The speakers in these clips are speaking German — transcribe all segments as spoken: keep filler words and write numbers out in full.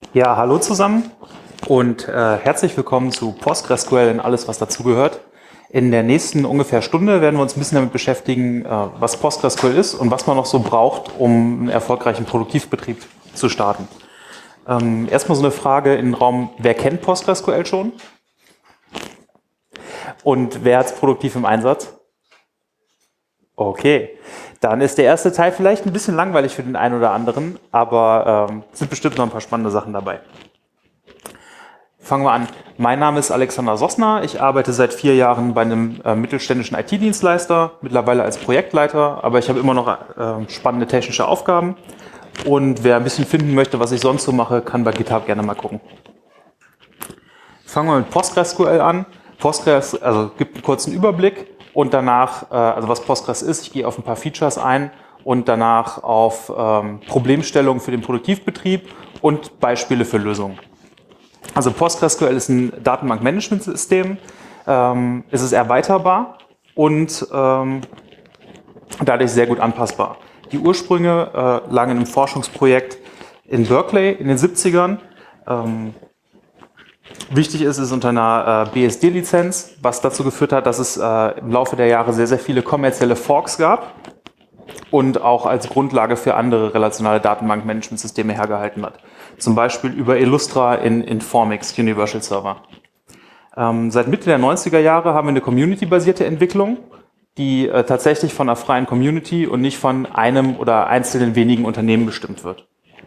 Ja, hallo zusammen und äh, herzlich willkommen zu PostgreSQL und alles, was dazugehört. In der nächsten ungefähr Stunde werden wir uns ein bisschen damit beschäftigen, äh, was PostgreSQL ist und was man noch so braucht, um einen erfolgreichen Produktivbetrieb zu starten. Ähm, erstmal so eine Frage in den Raum, wer kennt PostgreSQL schon? Und wer hat es produktiv im Einsatz? Okay, dann ist der erste Teil vielleicht ein bisschen langweilig für den einen oder anderen, aber ähm, es sind bestimmt noch ein paar spannende Sachen dabei. Fangen wir an. Mein Name ist Alexander Sossner. Ich arbeite seit vier Jahren bei einem äh, mittelständischen I T-Dienstleister, mittlerweile als Projektleiter, aber ich habe immer noch äh, spannende technische Aufgaben. Und wer ein bisschen finden möchte, was ich sonst so mache, kann bei GitHub gerne mal gucken. Fangen wir mit PostgreSQL an. Postgres, also gibt einen kurzen Überblick und danach, äh, also was Postgres ist, ich gehe auf ein paar Features ein und danach auf ähm, Problemstellungen für den Produktivbetrieb und Beispiele für Lösungen. Also PostgreSQL ist ein Datenbankmanagementsystem, ähm, es ist erweiterbar und ähm, dadurch sehr gut anpassbar. Die Ursprünge äh, lagen in einem Forschungsprojekt in Berkeley in den siebzigern. Ähm, wichtig ist es unter einer äh, B S D-Lizenz, was dazu geführt hat, dass es äh, im Laufe der Jahre sehr, sehr viele kommerzielle Forks gab und auch als Grundlage für andere relationale Datenbankmanagementsysteme hergehalten hat. Zum Beispiel über Illustra in Informix Universal Server. Ähm, seit Mitte der neunziger Jahre haben wir eine community-basierte Entwicklung, die äh, tatsächlich von einer freien Community und nicht von einem oder einzelnen wenigen Unternehmen bestimmt wird.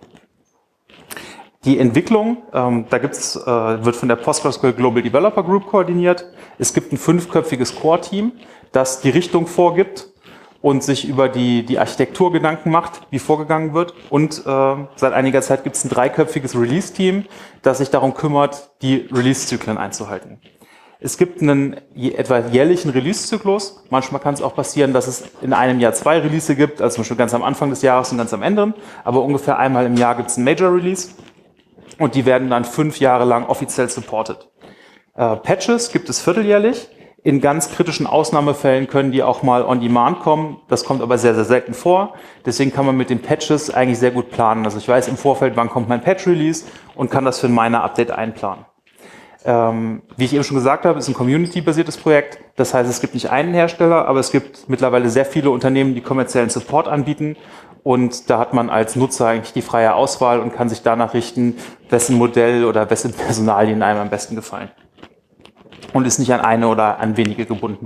Die Entwicklung, ähm, da gibt's, äh, wird von der PostgreSQL Global Developer Group koordiniert. Es gibt ein fünfköpfiges Core-Team, das die Richtung vorgibt und sich über die, die Architektur Gedanken macht, wie vorgegangen wird. Und äh, seit einiger Zeit gibt es ein dreiköpfiges Release-Team, das sich darum kümmert, die Release-Zyklen einzuhalten. Es gibt einen etwa jährlichen Release-Zyklus. Manchmal kann es auch passieren, dass es in einem Jahr zwei Release gibt, also zum Beispiel ganz am Anfang des Jahres und ganz am Ende. Aber ungefähr einmal im Jahr gibt es einen Major-Release und die werden dann fünf Jahre lang offiziell supported. Äh, Patches gibt es vierteljährlich. In ganz kritischen Ausnahmefällen können die auch mal on demand kommen. Das kommt aber sehr, sehr selten vor. Deswegen kann man mit den Patches eigentlich sehr gut planen. Also ich weiß im Vorfeld, wann kommt mein Patch-Release und kann das für ein Miner-Update einplanen. Ähm, wie ich eben schon gesagt habe, ist ein community-basiertes Projekt. Das heißt, es gibt nicht einen Hersteller, aber es gibt mittlerweile sehr viele Unternehmen, die kommerziellen Support anbieten. Und da hat man als Nutzer eigentlich die freie Auswahl und kann sich danach richten, wessen Modell oder wessen Personalien einem am besten gefallen. Und ist nicht an eine oder an wenige gebunden.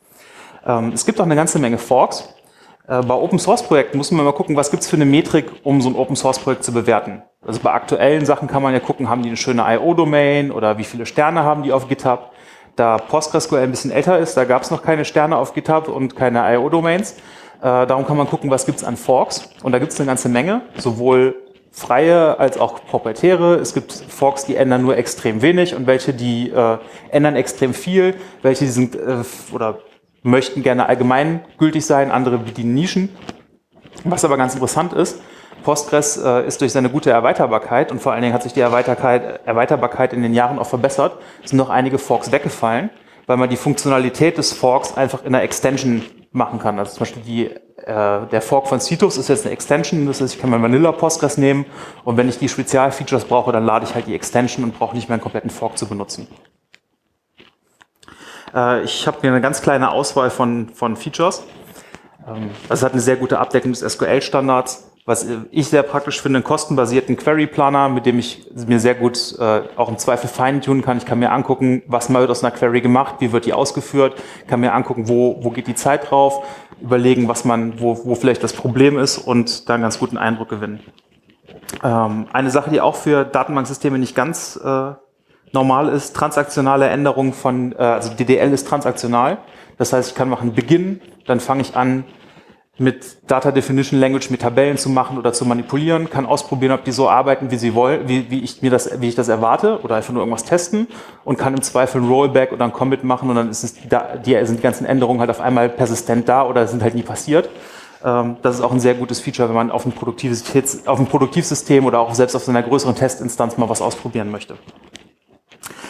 Ähm, es gibt auch eine ganze Menge Forks. Äh, bei Open-Source-Projekten muss man mal gucken, was gibt es für eine Metrik, um so ein Open-Source-Projekt zu bewerten. Also bei aktuellen Sachen kann man ja gucken, haben die eine schöne I O-Domain oder wie viele Sterne haben die auf GitHub. Da PostgreSQL ein bisschen älter ist, da gab es noch keine Sterne auf GitHub und keine I O-Domains. Äh, darum kann man gucken, was gibt es an Forks. Und da gibt es eine ganze Menge, sowohl freie als auch proprietäre. Es gibt Forks, die ändern nur extrem wenig und welche, die äh, ändern extrem viel. Welche die sind äh, oder möchten gerne allgemeingültig sein, andere bedienen Nischen. Was aber ganz interessant ist, Postgres äh, ist durch seine gute Erweiterbarkeit und vor allen Dingen hat sich die Erweiterbarkeit, Erweiterbarkeit in den Jahren auch verbessert, es sind noch einige Forks weggefallen, weil man die Funktionalität des Forks einfach in einer Extension machen kann. Also zum Beispiel die, äh, der Fork von Cetus ist jetzt eine Extension, das heißt, ich kann mein Vanilla Postgres nehmen und wenn ich die Spezialfeatures brauche, dann lade ich halt die Extension und brauche nicht mehr einen kompletten Fork zu benutzen. Äh, ich habe mir eine ganz kleine Auswahl von, von Features. Ähm, also es hat eine sehr gute Abdeckung des S Q L-Standards. Was ich sehr praktisch finde, einen kostenbasierten Query-Planer, mit dem ich mir sehr gut äh, auch im Zweifel feintunen kann. Ich kann mir angucken, was mal wird aus einer Query gemacht, wie wird die ausgeführt, kann mir angucken, wo, wo geht die Zeit drauf, überlegen, was man, wo, wo vielleicht das Problem ist und da einen ganz guten Eindruck gewinnen. Ähm, eine Sache, die auch für Datenbanksysteme nicht ganz äh, normal ist, transaktionale Änderungen von, äh, also D D L ist transaktional. Das heißt, ich kann machen Beginn, dann fange ich an, mit Data Definition Language mit Tabellen zu machen oder zu manipulieren, kann ausprobieren, ob die so arbeiten, wie sie wollen, wie, wie ich mir das, wie ich das erwarte, oder einfach nur irgendwas testen und kann im Zweifel ein Rollback oder ein Commit machen und dann ist es, die, sind die ganzen Änderungen halt auf einmal persistent da oder sind halt nie passiert. Das ist auch ein sehr gutes Feature, wenn man auf ein auf ein Produktivsystem oder auch selbst auf so einer größeren Testinstanz mal was ausprobieren möchte.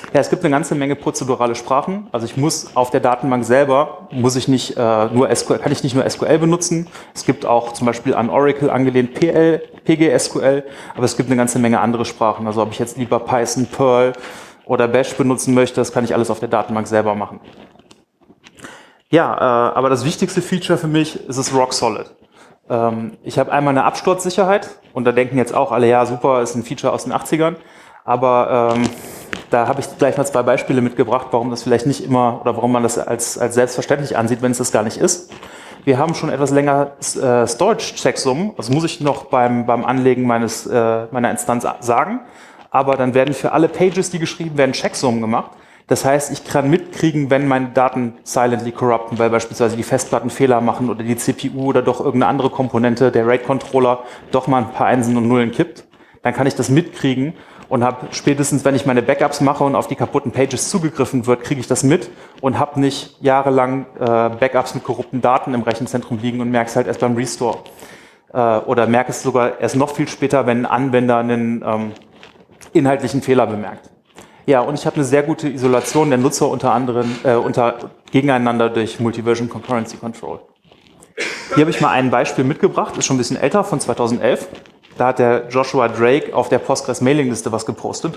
Ja, es gibt eine ganze Menge prozedurale Sprachen. Also ich muss auf der Datenbank selber, muss ich nicht äh, nur S Q L, kann ich nicht nur S Q L benutzen. Es gibt auch zum Beispiel an Oracle angelehnt P L, P G S Q L, aber es gibt eine ganze Menge andere Sprachen. Also ob ich jetzt lieber Python, Perl oder Bash benutzen möchte, das kann ich alles auf der Datenbank selber machen. Ja, äh, aber das wichtigste Feature für mich ist es Rock Solid. Ähm, ich habe einmal eine Absturzsicherheit und da denken jetzt auch alle, ja super, ist ein Feature aus den achtzigern, aber ähm, da habe ich gleich mal zwei Beispiele mitgebracht, warum das vielleicht nicht immer oder warum man das als, als selbstverständlich ansieht, wenn es das gar nicht ist. Wir haben schon etwas länger äh, Storage-Checksummen, das muss ich noch beim, beim Anlegen meines, äh, meiner Instanz sagen, aber dann werden für alle Pages, die geschrieben werden, Checksummen gemacht. Das heißt, ich kann mitkriegen, wenn meine Daten silently corrupten, weil beispielsweise die Festplatten Fehler machen oder die C P U oder doch irgendeine andere Komponente, der RAID-Controller, doch mal ein paar Einsen und Nullen kippt. Dann kann ich das mitkriegen und habe spätestens, wenn ich meine Backups mache und auf die kaputten Pages zugegriffen wird, kriege ich das mit und habe nicht jahrelang äh, Backups mit korrupten Daten im Rechenzentrum liegen und merke es halt erst beim Restore. Äh, oder merke es sogar erst noch viel später, wenn ein Anwender einen ähm, inhaltlichen Fehler bemerkt. Ja, und ich habe eine sehr gute Isolation der Nutzer unter anderem äh, unter, gegeneinander durch Multi-Version Concurrency Control. Hier habe ich mal ein Beispiel mitgebracht, ist schon ein bisschen älter, von zweitausendelf. Da hat der Joshua Drake auf der Postgres Mailingliste was gepostet.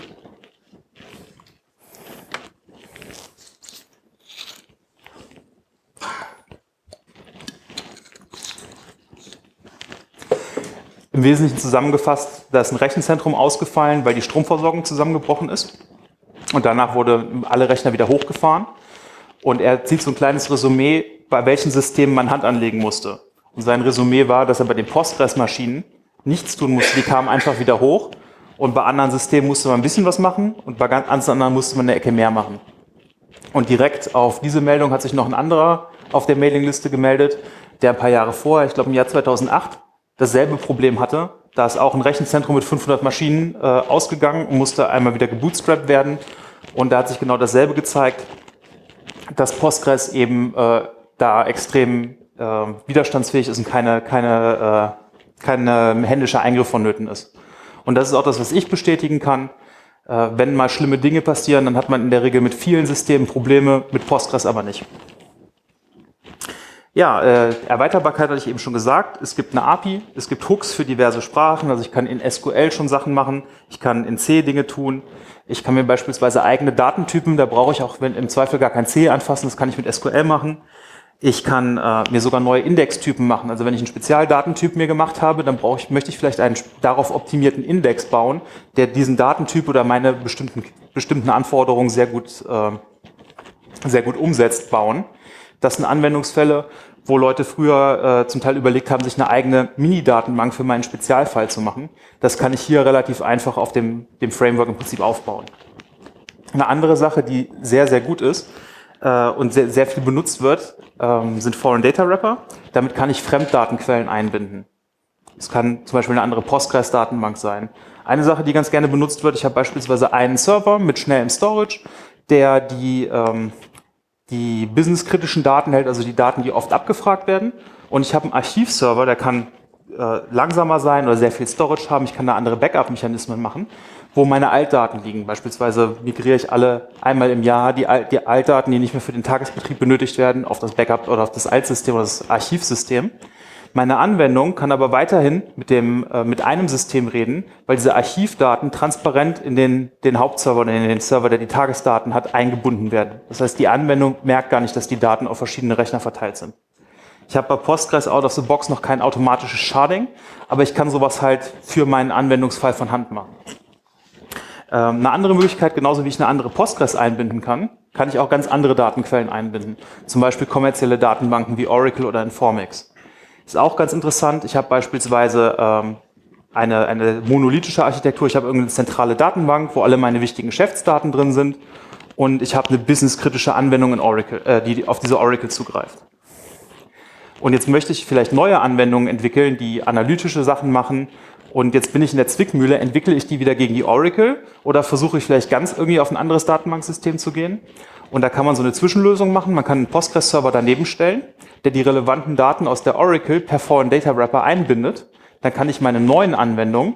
Im Wesentlichen zusammengefasst, da ist ein Rechenzentrum ausgefallen, weil die Stromversorgung zusammengebrochen ist. Und danach wurden alle Rechner wieder hochgefahren. Und er zieht so ein kleines Resümee, bei welchen Systemen man Hand anlegen musste. Und sein Resümee war, dass er bei den Postgres-Maschinen nichts tun musste, die kamen einfach wieder hoch. Und bei anderen Systemen musste man ein bisschen was machen und bei ganz anderen musste man eine Ecke mehr machen. Und direkt auf diese Meldung hat sich noch ein anderer auf der Mailingliste gemeldet, der ein paar Jahre vorher, ich glaube im Jahr zweitausendacht, dasselbe Problem hatte. Da ist auch ein Rechenzentrum mit fünfhundert Maschinen äh, ausgegangen und musste einmal wieder gebootstrapped werden. Und da hat sich genau dasselbe gezeigt, dass Postgres eben äh, da extrem äh, widerstandsfähig ist und keine, keine, äh, keine händische Eingriff vonnöten ist. Und das ist auch das, was ich bestätigen kann. Äh, wenn mal schlimme Dinge passieren, dann hat man in der Regel mit vielen Systemen Probleme, mit Postgres aber nicht. Ja, äh, Erweiterbarkeit hatte ich eben schon gesagt. Es gibt eine A P I, es gibt Hooks für diverse Sprachen. Also ich kann in S Q L schon Sachen machen, ich kann in C Dinge tun. Ich kann mir beispielsweise eigene Datentypen, da brauche ich auch wenn, im Zweifel gar kein C anfassen, das kann ich mit S Q L machen. Ich kann äh, mir sogar neue Indextypen machen. Also wenn ich einen Spezialdatentyp mir gemacht habe, dann brauche ich, möchte ich vielleicht einen darauf optimierten Index bauen, der diesen Datentyp oder meine bestimmten, bestimmten Anforderungen sehr gut, äh, sehr gut umsetzt, bauen. Das sind Anwendungsfälle, wo Leute früher äh, zum Teil überlegt haben, sich eine eigene Mini-Datenbank für meinen Spezialfall zu machen. Das kann ich hier relativ einfach auf dem, dem Framework im Prinzip aufbauen. Eine andere Sache, die sehr, sehr gut ist äh, und sehr, sehr viel benutzt wird, ähm, sind Foreign Data Wrapper. Damit kann ich Fremddatenquellen einbinden. Es kann zum Beispiel eine andere Postgres-Datenbank sein. Eine Sache, die ganz gerne benutzt wird, ich habe beispielsweise einen Server mit schnellem Storage, der die ähm, die businesskritischen Daten hält, also die Daten, die oft abgefragt werden. Und ich habe einen Archivserver, der kann äh, langsamer sein oder sehr viel Storage haben. Ich kann da andere Backup-Mechanismen machen, wo meine Altdaten liegen. Beispielsweise migriere ich alle einmal im Jahr die, Al die Altdaten, die nicht mehr für den Tagesbetrieb benötigt werden, auf das Backup oder auf das Altsystem oder das Archivsystem. Meine Anwendung kann aber weiterhin mit, dem, äh, mit einem System reden, weil diese Archivdaten transparent in den, den Hauptserver oder in den Server, der die Tagesdaten hat, eingebunden werden. Das heißt, die Anwendung merkt gar nicht, dass die Daten auf verschiedene Rechner verteilt sind. Ich habe bei Postgres out of the box noch kein automatisches Sharding, aber ich kann sowas halt für meinen Anwendungsfall von Hand machen. Ähm, eine andere Möglichkeit, genauso wie ich eine andere Postgres einbinden kann, kann ich auch ganz andere Datenquellen einbinden. Zum Beispiel kommerzielle Datenbanken wie Oracle oder Informix. Ist auch ganz interessant. Ich habe beispielsweise ähm, eine, eine monolithische Architektur. Ich habe irgendeine zentrale Datenbank, wo alle meine wichtigen Geschäftsdaten drin sind. Und ich habe eine businesskritische Anwendung in Oracle, äh, die auf diese Oracle zugreift. Und jetzt möchte ich vielleicht neue Anwendungen entwickeln, die analytische Sachen machen. Und jetzt bin ich in der Zwickmühle. Entwickle ich die wieder gegen die Oracle oder versuche ich vielleicht ganz irgendwie auf ein anderes Datenbanksystem zu gehen? Und da kann man so eine Zwischenlösung machen. Man kann einen Postgres-Server daneben stellen, der die relevanten Daten aus der Oracle per Foreign Data Wrapper einbindet. Dann kann ich meine neuen Anwendungen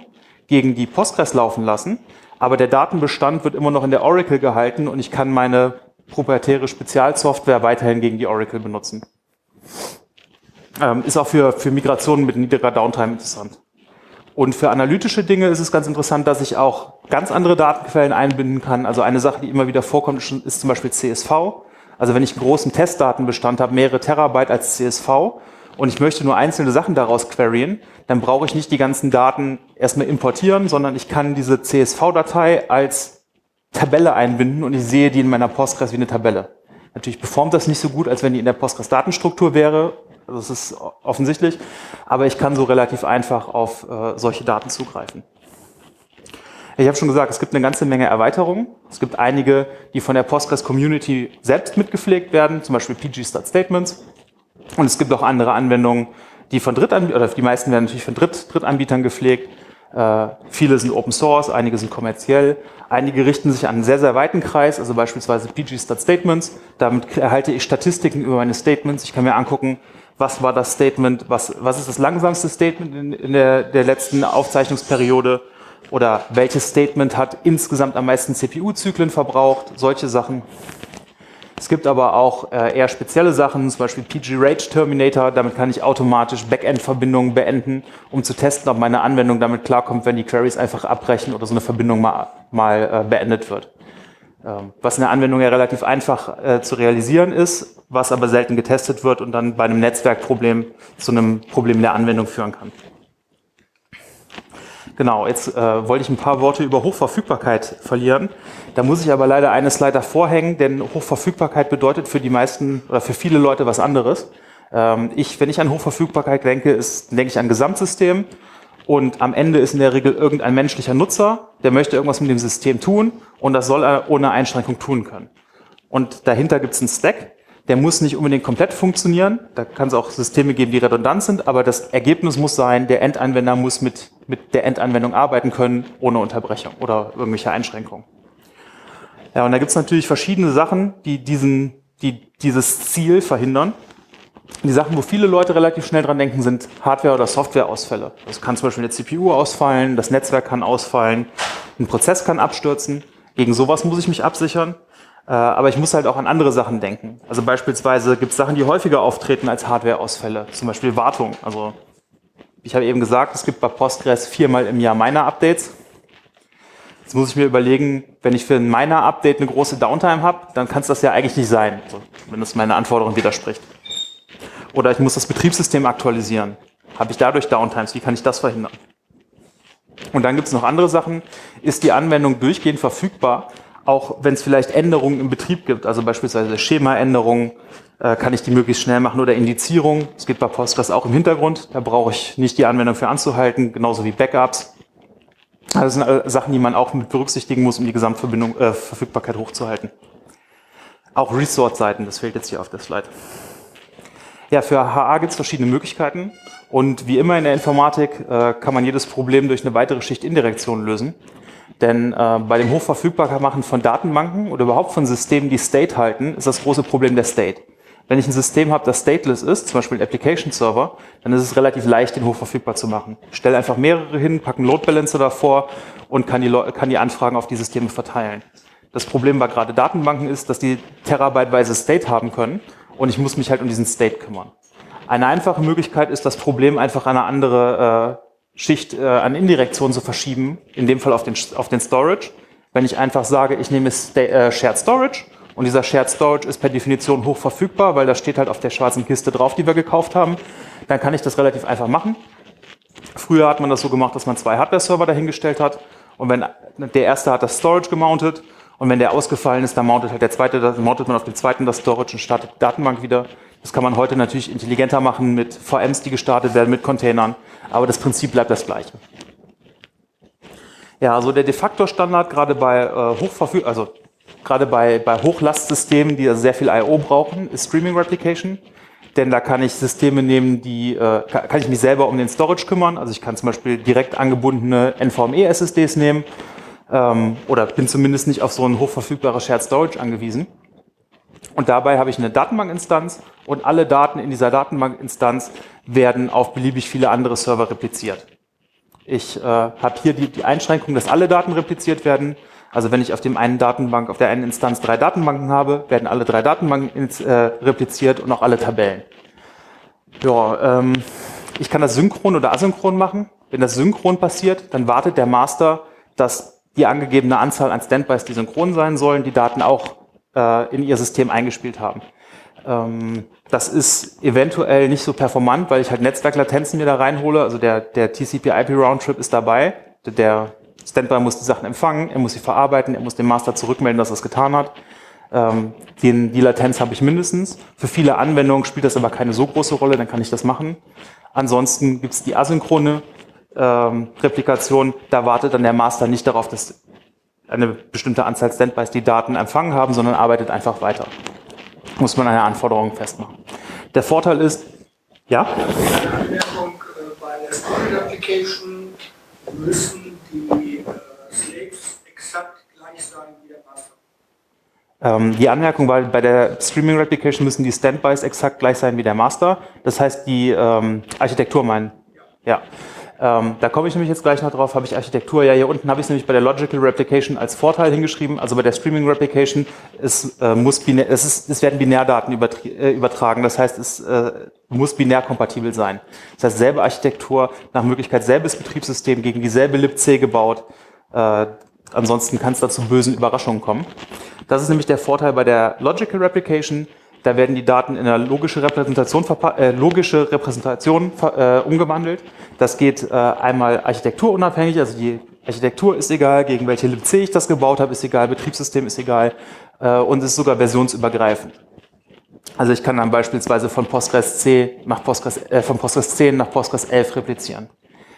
gegen die Postgres laufen lassen, aber der Datenbestand wird immer noch in der Oracle gehalten und ich kann meine proprietäre Spezialsoftware weiterhin gegen die Oracle benutzen. Ähm, ist auch für, für Migrationen mit niedriger Downtime interessant. Und für analytische Dinge ist es ganz interessant, dass ich auch ganz andere Datenquellen einbinden kann. Also eine Sache, die immer wieder vorkommt, ist zum Beispiel C S V. Also wenn ich einen großen Testdatenbestand habe, mehrere Terabyte als C S V und ich möchte nur einzelne Sachen daraus queryen, dann brauche ich nicht die ganzen Daten erstmal importieren, sondern ich kann diese C S V-Datei als Tabelle einbinden und ich sehe die in meiner Postgres wie eine Tabelle. Natürlich performt das nicht so gut, als wenn die in der Postgres-Datenstruktur wäre. Also das ist offensichtlich, aber ich kann so relativ einfach auf äh, solche Daten zugreifen. Ich habe schon gesagt, es gibt eine ganze Menge Erweiterungen. Es gibt einige, die von der Postgres-Community selbst mitgepflegt werden, zum Beispiel P G-Stat-Statements. Und es gibt auch andere Anwendungen, die von Drittanbietern, oder die meisten werden natürlich von Dritt, Drittanbietern gepflegt. Äh, viele sind Open Source, einige sind kommerziell. Einige richten sich an einen sehr, sehr weiten Kreis, also beispielsweise P G-Stat-Statements. Damit erhalte ich Statistiken über meine Statements. Ich kann mir angucken, was war das Statement, was, was ist das langsamste Statement in, in der, der letzten Aufzeichnungsperiode oder welches Statement hat insgesamt am meisten C P U-Zyklen verbraucht, solche Sachen. Es gibt aber auch äh, eher spezielle Sachen, zum Beispiel P G-Rage-Terminator, damit kann ich automatisch Backend-Verbindungen beenden, um zu testen, ob meine Anwendung damit klarkommt, wenn die Queries einfach abbrechen oder so eine Verbindung mal, mal äh, beendet wird. Was in der Anwendung ja relativ einfach äh, zu realisieren ist, was aber selten getestet wird und dann bei einem Netzwerkproblem zu einem Problem in der Anwendung führen kann. Genau, jetzt äh, wollte ich ein paar Worte über Hochverfügbarkeit verlieren. Da muss ich aber leider eine Slide davor hängen, denn Hochverfügbarkeit bedeutet für die meisten oder für viele Leute was anderes. Ähm, ich, wenn ich an Hochverfügbarkeit denke, ist, denke ich an Gesamtsystem. Und am Ende ist in der Regel irgendein menschlicher Nutzer, der möchte irgendwas mit dem System tun und das soll er ohne Einschränkung tun können. Und dahinter gibt es einen Stack, der muss nicht unbedingt komplett funktionieren. Da kann es auch Systeme geben, die redundant sind, aber das Ergebnis muss sein, der Endanwender muss mit, mit der Endanwendung arbeiten können, ohne Unterbrechung oder irgendwelche Einschränkungen. Ja, und da gibt es natürlich verschiedene Sachen, die, diesen, die dieses Ziel verhindern. Die Sachen, wo viele Leute relativ schnell dran denken, sind Hardware- oder Softwareausfälle. Das kann zum Beispiel eine C P U ausfallen, das Netzwerk kann ausfallen, ein Prozess kann abstürzen. Gegen sowas muss ich mich absichern. Aber ich muss halt auch an andere Sachen denken. Also beispielsweise gibt es Sachen, die häufiger auftreten als Hardwareausfälle. Zum Beispiel Wartung. Also ich habe eben gesagt, es gibt bei Postgres viermal im Jahr Miner-Updates. Jetzt muss ich mir überlegen, wenn ich für ein Miner-Update eine große Downtime habe, dann kann es das ja eigentlich nicht sein, also wenn das meine Anforderungen widerspricht. Oder ich muss das Betriebssystem aktualisieren. Habe ich dadurch Downtimes? Wie kann ich das verhindern? Und dann gibt es noch andere Sachen. Ist die Anwendung durchgehend verfügbar, auch wenn es vielleicht Änderungen im Betrieb gibt? Also beispielsweise Schemaänderungen, äh, kann ich die möglichst schnell machen oder Indizierung. Das geht bei Postgres auch im Hintergrund. Da brauche ich nicht die Anwendung für anzuhalten, genauso wie Backups. Das sind äh, Sachen, die man auch mit berücksichtigen muss, um die Gesamtverbindung, äh, Verfügbarkeit hochzuhalten. Auch Resort-Seiten, das fehlt jetzt hier auf der Slide. Ja, für H A gibt es verschiedene Möglichkeiten und wie immer in der Informatik äh, kann man jedes Problem durch eine weitere Schicht Indirektion lösen. Denn äh, bei dem Hochverfügbarmachen von Datenbanken oder überhaupt von Systemen, die State halten, ist das große Problem der State. Wenn ich ein System habe, das stateless ist, zum Beispiel ein Application Server, dann ist es relativ leicht, den hochverfügbar zu machen. Ich stelle einfach mehrere hin, packe einen Load Balancer davor und kann die, kann die Anfragen auf die Systeme verteilen. Das Problem bei gerade Datenbanken ist, dass die terabyteweise State haben können. Und ich muss mich halt um diesen State kümmern. Eine einfache Möglichkeit ist, das Problem einfach an eine andere äh, Schicht äh, an Indirektion zu verschieben, in dem Fall auf den, auf den Storage. Wenn ich einfach sage, ich nehme Sta äh, Shared Storage und dieser Shared Storage ist per Definition hoch verfügbar, weil das steht halt auf der schwarzen Kiste drauf, die wir gekauft haben, dann kann ich das relativ einfach machen. Früher hat man das so gemacht, dass man zwei Hardware-Server dahingestellt hat und wenn der erste hat das Storage gemountet, und wenn der ausgefallen ist, dann mountet halt der zweite, dann mountet man auf dem zweiten das Storage und startet die Datenbank wieder. Das kann man heute natürlich intelligenter machen mit V Ms, die gestartet werden, mit Containern. Aber das Prinzip bleibt das gleiche. Ja, also der De-facto-Standard, gerade bei äh, Hochverfüg, also gerade bei, bei Hochlastsystemen, die also sehr viel I O brauchen, ist Streaming Replication. Denn da kann ich Systeme nehmen, die, äh, kann, kann ich mich selber um den Storage kümmern. Also ich kann zum Beispiel direkt angebundene N V M E S S Ds nehmen. Oder bin zumindest nicht auf so ein hochverfügbares Shared Storage angewiesen. Und dabei habe ich eine Datenbankinstanz und alle Daten in dieser Datenbankinstanz werden auf beliebig viele andere Server repliziert. Ich äh, habe hier die, die Einschränkung, dass alle Daten repliziert werden. Also wenn ich auf dem einen Datenbank, auf der einen Instanz drei Datenbanken habe, werden alle drei Datenbanken äh, repliziert und auch alle Tabellen. Ja, ähm, ich kann das synchron oder asynchron machen. Wenn das synchron passiert, dann wartet der Master, dass die angegebene Anzahl an Standbys, die synchron sein sollen, die Daten auch äh, in ihr System eingespielt haben. Ähm, das ist eventuell nicht so performant, weil ich halt Netzwerklatenzen mir da reinhole. Also der, der T C P I P Roundtrip ist dabei. Der Standby muss die Sachen empfangen, er muss sie verarbeiten, er muss dem Master zurückmelden, dass er es getan hat. Ähm, die, die Latenz habe ich mindestens. Für viele Anwendungen spielt das aber keine so große Rolle, dann kann ich das machen. Ansonsten gibt es die asynchrone ähm, Replikation. Da wartet dann der Master nicht darauf, dass eine bestimmte Anzahl Standbys die Daten empfangen haben, sondern arbeitet einfach weiter. Muss man eine Anforderung festmachen. Der Vorteil ist, ja? Eine Anmerkung, äh, bei der Streaming Replication müssen die äh, Slaves exakt gleich sein wie der Master. Ähm, die Anmerkung war, bei der Streaming Replication müssen die Standbys exakt gleich sein wie der Master. Das heißt, die ähm, Architektur meinen. Ja. Ähm, da komme ich nämlich jetzt gleich noch drauf, habe ich Architektur, ja hier unten habe ich es nämlich bei der Logical Replication als Vorteil hingeschrieben, also bei der Streaming Replication, es, äh, muss binär, es, ist, es werden Binärdaten äh, übertragen, das heißt es äh, muss binär kompatibel sein. Das heißt selbe Architektur, nach Möglichkeit selbes Betriebssystem, gegen dieselbe libc gebaut, äh, ansonsten kann es da zu bösen Überraschungen kommen. Das ist nämlich der Vorteil bei der Logical Replication. Da werden die Daten in eine logische Repräsentation, äh, logische Repräsentation äh, umgewandelt. Das geht äh, einmal architekturunabhängig, also die Architektur ist egal, gegen welche libc ich das gebaut habe, ist egal, Betriebssystem ist egal äh, und ist sogar versionsübergreifend. Also ich kann dann beispielsweise von Postgres C nach Postgres, äh, von Postgres zehn nach Postgres elf replizieren.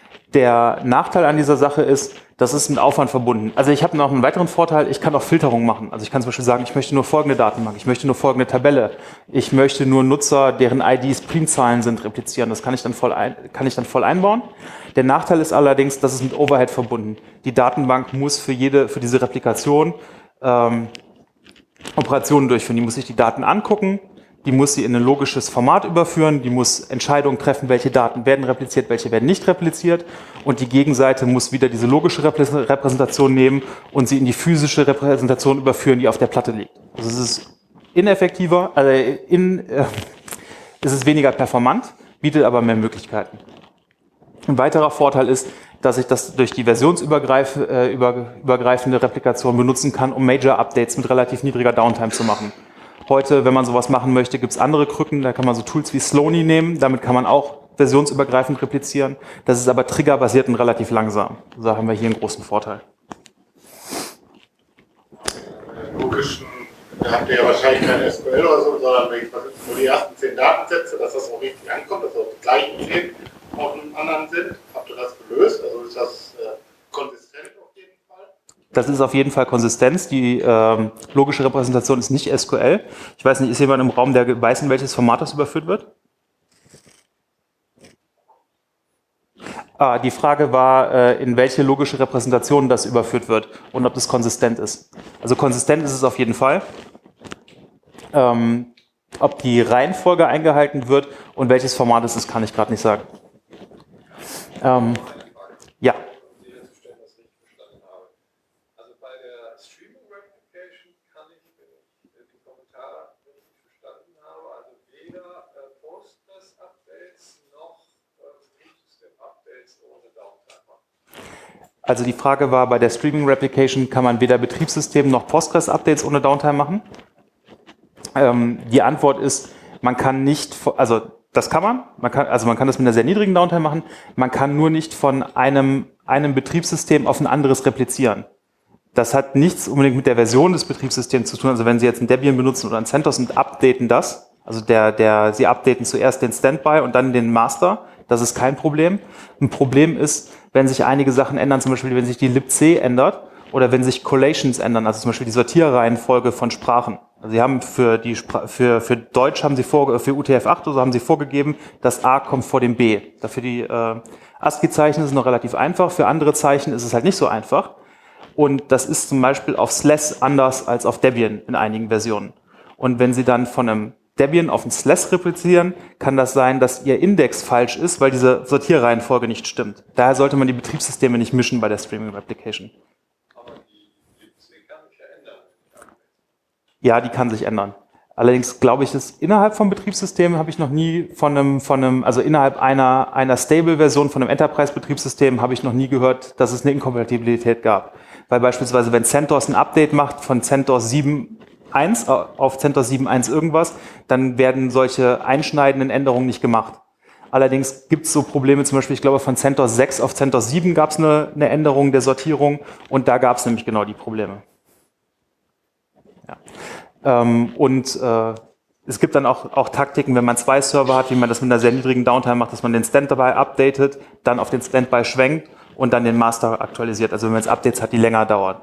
Der Nachteil an dieser Sache ist, das ist mit Aufwand verbunden. Also ich habe noch einen weiteren Vorteil, ich kann auch Filterung machen. Also ich kann zum Beispiel sagen, ich möchte nur folgende Datenbank, ich möchte nur folgende Tabelle, ich möchte nur Nutzer, deren I Ds Primzahlen sind, replizieren. Das kann ich dann voll, ein, kann ich dann voll einbauen. Der Nachteil ist allerdings, das ist mit Overhead verbunden. Die Datenbank muss für jede, für diese Replikation ähm, Operationen durchführen. Die muss sich die Daten angucken, die muss sie in ein logisches Format überführen, die muss Entscheidungen treffen, welche Daten werden repliziert, welche werden nicht repliziert und die Gegenseite muss wieder diese logische Repräsentation nehmen und sie in die physische Repräsentation überführen, die auf der Platte liegt. Also es ist ineffektiver, also in, äh, es ist weniger performant, bietet aber mehr Möglichkeiten. Ein weiterer Vorteil ist, dass ich das durch die versionsübergreifende Replikation benutzen kann, um Major-Updates mit relativ niedriger Downtime zu machen. Heute, wenn man sowas machen möchte, gibt es andere Krücken, da kann man so Tools wie Slowny nehmen, damit kann man auch versionsübergreifend replizieren. Das ist aber triggerbasiert und relativ langsam. Da haben wir hier einen großen Vorteil. Logischen, da habt ihr ja wahrscheinlich kein S Q L oder so, sondern nur die ersten zehn Datensätze, dass das auch richtig ankommt, dass auch die gleichen zehn auf einem anderen sind. Habt ihr das gelöst? Also ist das äh, konsistent auf jeden Fall? Das ist auf jeden Fall Konsistenz. Die ähm, logische Repräsentation ist nicht S Q L. Ich weiß nicht, ist jemand im Raum, der weiß, in welches Format das überführt wird? Ah, die Frage war, äh, in welche logische Repräsentation das überführt wird und ob das konsistent ist. Also konsistent ist es auf jeden Fall. Ähm, ob die Reihenfolge eingehalten wird und welches Format es ist, kann ich gerade nicht sagen. Ähm, ja. Also die Frage war, bei der Streaming Replication kann man weder Betriebssystem noch Postgres-Updates ohne Downtime machen. Ähm, die Antwort ist, man kann nicht, also das kann man, man kann, also man kann das mit einer sehr niedrigen Downtime machen, man kann nur nicht von einem, einem Betriebssystem auf ein anderes replizieren. Das hat nichts unbedingt mit der Version des Betriebssystems zu tun, also wenn Sie jetzt ein Debian benutzen oder ein CentOS und updaten das, also der, der, Sie updaten zuerst den Standby und dann den Master, das ist kein Problem. Ein Problem ist, wenn sich einige Sachen ändern, zum Beispiel wenn sich die libc ändert oder wenn sich Collations ändern, also zum Beispiel die Sortierreihenfolge von Sprachen. Also Sie haben für die Spra für, für Deutsch haben Sie vor, für U T F acht oder so haben Sie vorgegeben, das A kommt vor dem B. Dafür die äh, ASCII-Zeichen ist noch relativ einfach, für andere Zeichen ist es halt nicht so einfach. Und das ist zum Beispiel auf S L A S anders als auf Debian in einigen Versionen. Und wenn Sie dann von einem Debian auf ein Slash replizieren, kann das sein, dass Ihr Index falsch ist, weil diese Sortierreihenfolge nicht stimmt. Daher sollte man die Betriebssysteme nicht mischen bei der Streaming Replication. Aber die libc kann sich ja ändern. Ja, die kann sich ändern. Allerdings glaube ich, dass innerhalb von Betriebssystemen habe ich noch nie von einem, von einem, also innerhalb einer, einer Stable-Version von einem Enterprise-Betriebssystem habe ich noch nie gehört, dass es eine Inkompatibilität gab. Weil beispielsweise, wenn CentOS ein Update macht von CentOS sieben Punkt eins auf CentOS sieben Punkt eins irgendwas, dann werden solche einschneidenden Änderungen nicht gemacht. Allerdings gibt es so Probleme, zum Beispiel, ich glaube, von CentOS sechs auf CentOS sieben gab es eine, eine Änderung der Sortierung und da gab es nämlich genau die Probleme. Ja. Ähm, und äh, es gibt dann auch, auch Taktiken, wenn man zwei Server hat, wie man das mit einer sehr niedrigen Downtime macht, dass man den Standby updatet, dann auf den Standby schwenkt und dann den Master aktualisiert. Also wenn man jetzt Updates hat, die länger dauern.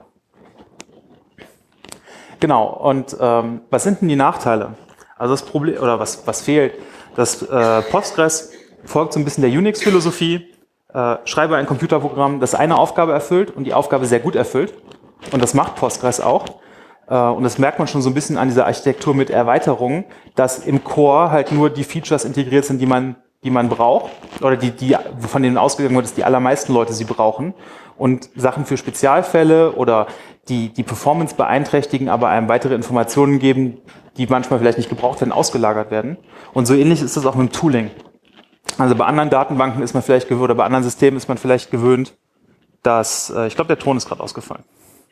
Genau, und ähm, was sind denn die Nachteile? Also das Problem, oder was, was fehlt, das äh, Postgres folgt so ein bisschen der Unix-Philosophie, äh, schreibe ein Computerprogramm, das eine Aufgabe erfüllt und die Aufgabe sehr gut erfüllt. Und das macht Postgres auch. Äh, und das merkt man schon so ein bisschen an dieser Architektur mit Erweiterungen, dass im Core halt nur die Features integriert sind, die man, die man braucht, oder die, die, von denen ausgegangen wird, dass die allermeisten Leute sie brauchen. Und Sachen für Spezialfälle oder die die Performance beeinträchtigen, aber einem weitere Informationen geben, die manchmal vielleicht nicht gebraucht werden, ausgelagert werden. Und so ähnlich ist das auch mit dem Tooling. Also bei anderen Datenbanken ist man vielleicht gewöhnt, oder bei anderen Systemen ist man vielleicht gewöhnt, dass, äh, ich glaube, der Ton ist gerade ausgefallen.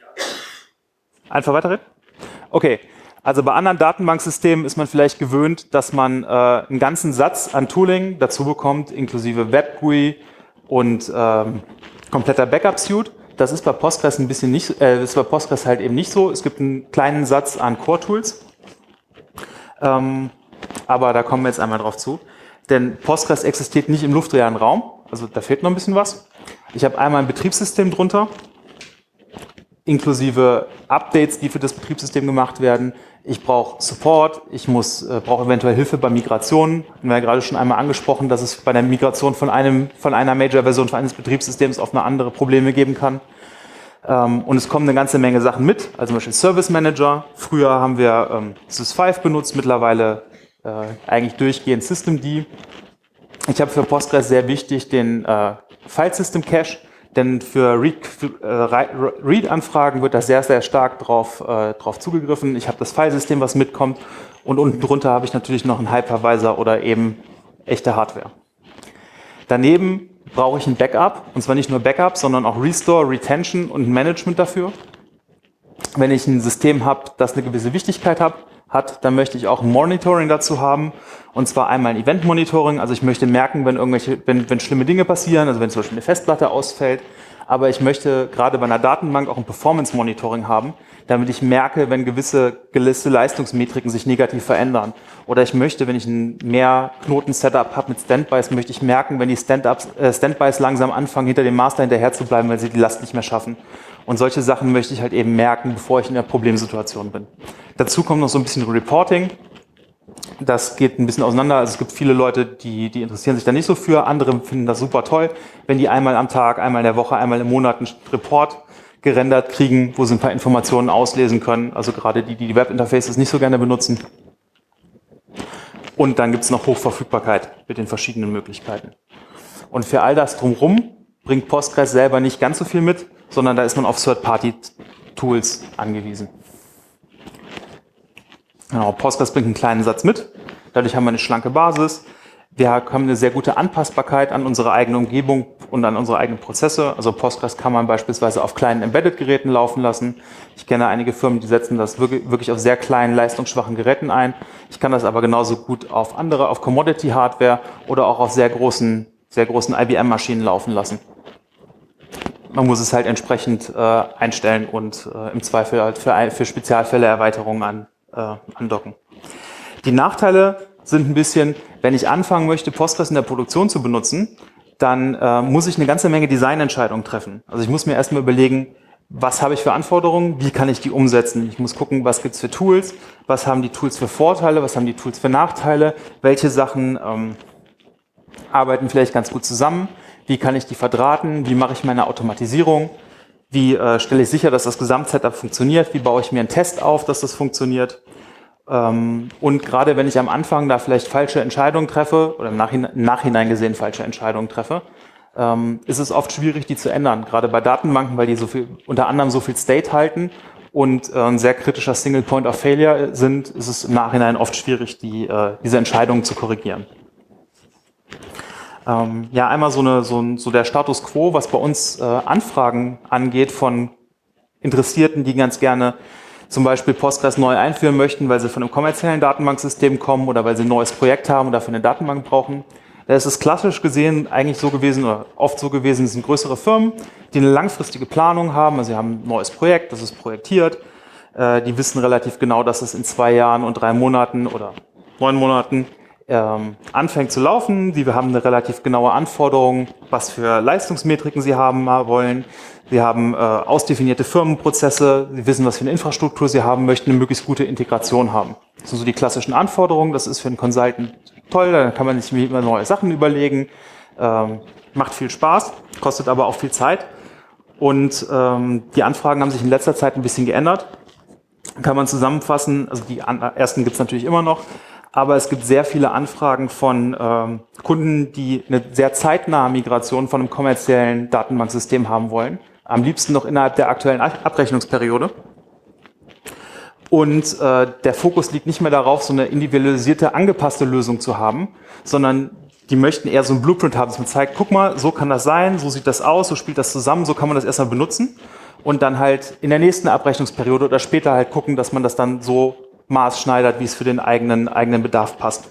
Einfach weiterreden? Okay. Also bei anderen Datenbanksystemen ist man vielleicht gewöhnt, dass man äh, einen ganzen Satz an Tooling dazu bekommt, inklusive Web-G U I und ähm, kompletter Backup-Suite. Das ist bei Postgres ein bisschen nicht, äh, ist bei Postgres halt eben nicht so. Es gibt einen kleinen Satz an Core-Tools, ähm, aber da kommen wir jetzt einmal drauf zu. Denn Postgres existiert nicht im luftleeren Raum, also da fehlt noch ein bisschen was. Ich habe einmal ein Betriebssystem drunter, inklusive Updates, die für das Betriebssystem gemacht werden. Ich brauche Support, ich muss äh, brauche eventuell Hilfe bei Migrationen. Wir haben ja gerade schon einmal angesprochen, dass es bei der Migration von einem von einer Major-Version eines Betriebssystems auf eine andere Probleme geben kann. Ähm, und es kommen eine ganze Menge Sachen mit, also zum Beispiel Service Manager. Früher haben wir ähm, sys fünf benutzt, mittlerweile äh, eigentlich durchgehend Systemd. Ich habe für Postgres sehr wichtig den äh, File System Cache. Denn für Read-Anfragen wird da sehr, sehr stark drauf, äh, drauf zugegriffen. Ich habe das Filesystem, was mitkommt. Und unten drunter habe ich natürlich noch einen Hypervisor oder eben echte Hardware. Daneben brauche ich ein Backup. Und zwar nicht nur Backup, sondern auch Restore, Retention und Management dafür. Wenn ich ein System habe, das eine gewisse Wichtigkeit hat, hat, dann möchte ich auch ein Monitoring dazu haben. Und zwar einmal ein Event-Monitoring. Also ich möchte merken, wenn irgendwelche, wenn, wenn schlimme Dinge passieren, also wenn zum Beispiel eine Festplatte ausfällt. Aber ich möchte gerade bei einer Datenbank auch ein Performance-Monitoring haben, damit ich merke, wenn gewisse geliste Leistungsmetriken sich negativ verändern. Oder ich möchte, wenn ich ein Mehr-Knoten-Setup habe mit Standbys, möchte ich merken, wenn die Stand-ups, äh, Standbys langsam anfangen, hinter dem Master hinterher zu bleiben, weil sie die Last nicht mehr schaffen. Und solche Sachen möchte ich halt eben merken, bevor ich in der Problemsituation bin. Dazu kommt noch so ein bisschen Reporting. Das geht ein bisschen auseinander. Also es gibt viele Leute, die, die interessieren sich da nicht so für. Andere finden das super toll, wenn die einmal am Tag, einmal in der Woche, einmal im Monat einen Report gerendert kriegen, wo sie ein paar Informationen auslesen können. Also gerade die, die die Webinterfaces nicht so gerne benutzen. Und dann gibt es noch Hochverfügbarkeit mit den verschiedenen Möglichkeiten. Und für all das drumherum bringt Postgres selber nicht ganz so viel mit, sondern da ist man auf Third-Party-Tools angewiesen. Genau, Postgres bringt einen kleinen Satz mit. Dadurch haben wir eine schlanke Basis. Wir haben eine sehr gute Anpassbarkeit an unsere eigene Umgebung und an unsere eigenen Prozesse. Also Postgres kann man beispielsweise auf kleinen Embedded-Geräten laufen lassen. Ich kenne einige Firmen, die setzen das wirklich auf sehr kleinen, leistungsschwachen Geräten ein. Ich kann das aber genauso gut auf andere, auf Commodity-Hardware oder auch auf sehr großen, sehr großen I B M-Maschinen laufen lassen. Man muss es halt entsprechend äh, einstellen und äh, im Zweifel halt für, für Spezialfälle Erweiterungen an, äh, andocken. Die Nachteile sind ein bisschen, wenn ich anfangen möchte, Postgres in der Produktion zu benutzen, dann äh, muss ich eine ganze Menge Designentscheidungen treffen. Also ich muss mir erstmal überlegen, was habe ich für Anforderungen, wie kann ich die umsetzen. Ich muss gucken, was gibt es für Tools, was haben die Tools für Vorteile, was haben die Tools für Nachteile, welche Sachen ähm, arbeiten vielleicht ganz gut zusammen, wie kann ich die verdrahten, wie mache ich meine Automatisierung, wie äh, stelle ich sicher, dass das Gesamtsetup funktioniert, wie baue ich mir einen Test auf, dass das funktioniert. Ähm, und gerade wenn ich am Anfang da vielleicht falsche Entscheidungen treffe oder im Nachhinein, im Nachhinein gesehen falsche Entscheidungen treffe, ähm, ist es oft schwierig, die zu ändern. Gerade bei Datenbanken, weil die so viel, unter anderem so viel State halten und äh, ein sehr kritischer Single Point of Failure sind, ist es im Nachhinein oft schwierig, die, äh, diese Entscheidungen zu korrigieren. Ähm, ja, einmal so, eine, so, ein, so der Status Quo, was bei uns äh, Anfragen angeht von Interessierten, die ganz gerne zum Beispiel Postgres neu einführen möchten, weil sie von einem kommerziellen Datenbanksystem kommen oder weil sie ein neues Projekt haben und dafür eine Datenbank brauchen. Da ist es klassisch gesehen eigentlich so gewesen oder oft so gewesen, es sind größere Firmen, die eine langfristige Planung haben. Also sie haben ein neues Projekt, das ist projektiert. Äh, die wissen relativ genau, dass es in zwei Jahren und drei Monaten oder neun Monaten ähm, anfängt zu laufen. Sie haben eine relativ genaue Anforderung, was für Leistungsmetriken sie haben wollen. Sie haben äh, ausdefinierte Firmenprozesse. Sie wissen, was für eine Infrastruktur sie haben möchten, eine möglichst gute Integration haben. Das sind so die klassischen Anforderungen. Das ist für einen Consultant toll. Da kann man sich immer neue Sachen überlegen. Ähm, macht viel Spaß, kostet aber auch viel Zeit. Und ähm, die Anfragen haben sich in letzter Zeit ein bisschen geändert. Kann man zusammenfassen. Also die ersten gibt es natürlich immer noch. Aber es gibt sehr viele Anfragen von ähm, Kunden, die eine sehr zeitnahe Migration von einem kommerziellen Datenbanksystem haben wollen. Am liebsten noch innerhalb der aktuellen Abrechnungsperiode. Und äh, der Fokus liegt nicht mehr darauf, so eine individualisierte, angepasste Lösung zu haben, sondern die möchten eher so ein Blueprint haben, dass man zeigt, guck mal, so kann das sein, so sieht das aus, so spielt das zusammen, so kann man das erstmal benutzen. Und dann halt in der nächsten Abrechnungsperiode oder später halt gucken, dass man das dann so maßschneidert, wie es für den eigenen, eigenen Bedarf passt.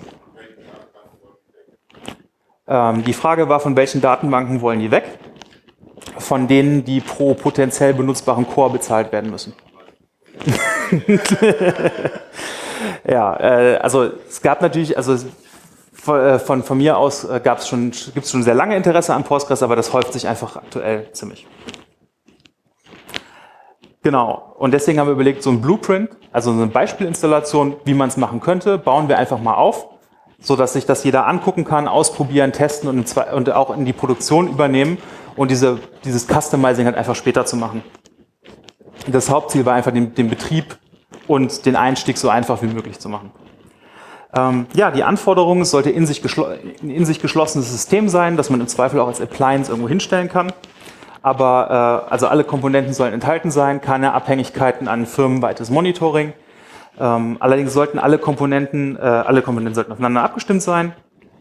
Ähm, die Frage war, von welchen Datenbanken wollen die weg? Von denen, die pro potenziell benutzbaren Core bezahlt werden müssen. Ja, äh, also es gab natürlich, also von, von, von mir aus äh, gab es schon, gibt es schon sehr lange Interesse an Postgres, aber das häuft sich einfach aktuell ziemlich. Genau, und deswegen haben wir überlegt, so ein Blueprint, also eine Beispielinstallation, wie man es machen könnte, bauen wir einfach mal auf, so dass sich das jeder angucken kann, ausprobieren, testen und, im Zwei- und auch in die Produktion übernehmen und diese, dieses Customizing halt einfach später zu machen. Das Hauptziel war einfach, den, den Betrieb und den Einstieg so einfach wie möglich zu machen. Ähm, ja, die Anforderung, es sollte in sich, ein in sich geschlossenes System sein, das man im Zweifel auch als Appliance irgendwo hinstellen kann. Aber äh, also alle Komponenten sollen enthalten sein, keine Abhängigkeiten an firmenweites Monitoring. Ähm, allerdings sollten alle Komponenten, äh, alle Komponenten sollten aufeinander abgestimmt sein.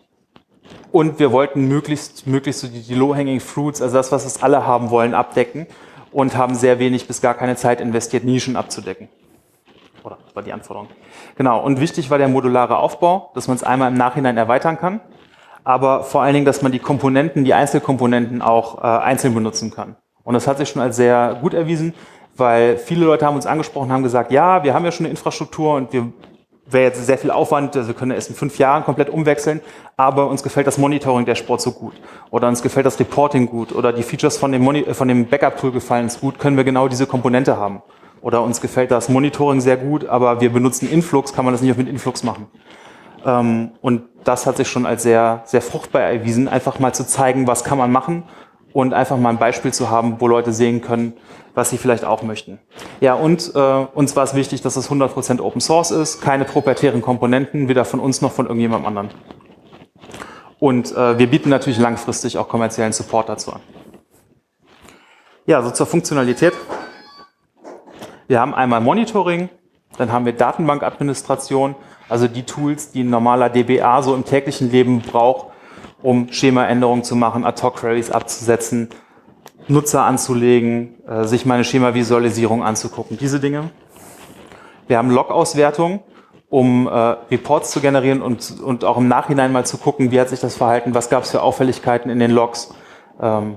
Und wir wollten möglichst, möglichst so die, die Low-Hanging Fruits, also das, was es alle haben wollen, abdecken und haben sehr wenig bis gar keine Zeit investiert, Nischen abzudecken. Oder das war die Anforderung. Genau, und wichtig war der modulare Aufbau, dass man es einmal im Nachhinein erweitern kann. Aber vor allen Dingen, dass man die Komponenten, die Einzelkomponenten auch äh, einzeln benutzen kann. Und das hat sich schon als sehr gut erwiesen, weil viele Leute haben uns angesprochen, haben gesagt, ja, wir haben ja schon eine Infrastruktur und wir wäre jetzt sehr viel Aufwand, also wir können erst in fünf Jahren komplett umwechseln, aber uns gefällt das Monitoring der Sport so gut oder uns gefällt das Reporting gut oder die Features von dem, Moni- von dem Backup-Tool gefallen uns gut, können wir genau diese Komponente haben. Oder uns gefällt das Monitoring sehr gut, aber wir benutzen Influx, kann man das nicht auch mit Influx machen. Ähm, und das hat sich schon als sehr, sehr fruchtbar erwiesen, einfach mal zu zeigen, was kann man machen und einfach mal ein Beispiel zu haben, wo Leute sehen können, was sie vielleicht auch möchten. Ja, und äh, uns war es wichtig, dass es hundert Prozent Open Source ist, keine proprietären Komponenten, weder von uns noch von irgendjemandem anderen. Und äh, wir bieten natürlich langfristig auch kommerziellen Support dazu an. Ja, so zur Funktionalität. Wir haben einmal Monitoring, dann haben wir Datenbankadministration, also die Tools, die ein normaler D B A so im täglichen Leben braucht, um Schemaänderungen zu machen, Ad-Hoc-Queries abzusetzen, Nutzer anzulegen, äh, sich mal eine Schema-Visualisierung anzugucken, diese Dinge. Wir haben Log-Auswertung, um äh, Reports zu generieren und, und auch im Nachhinein mal zu gucken, wie hat sich das verhalten, was gab es für Auffälligkeiten in den Logs. Ähm,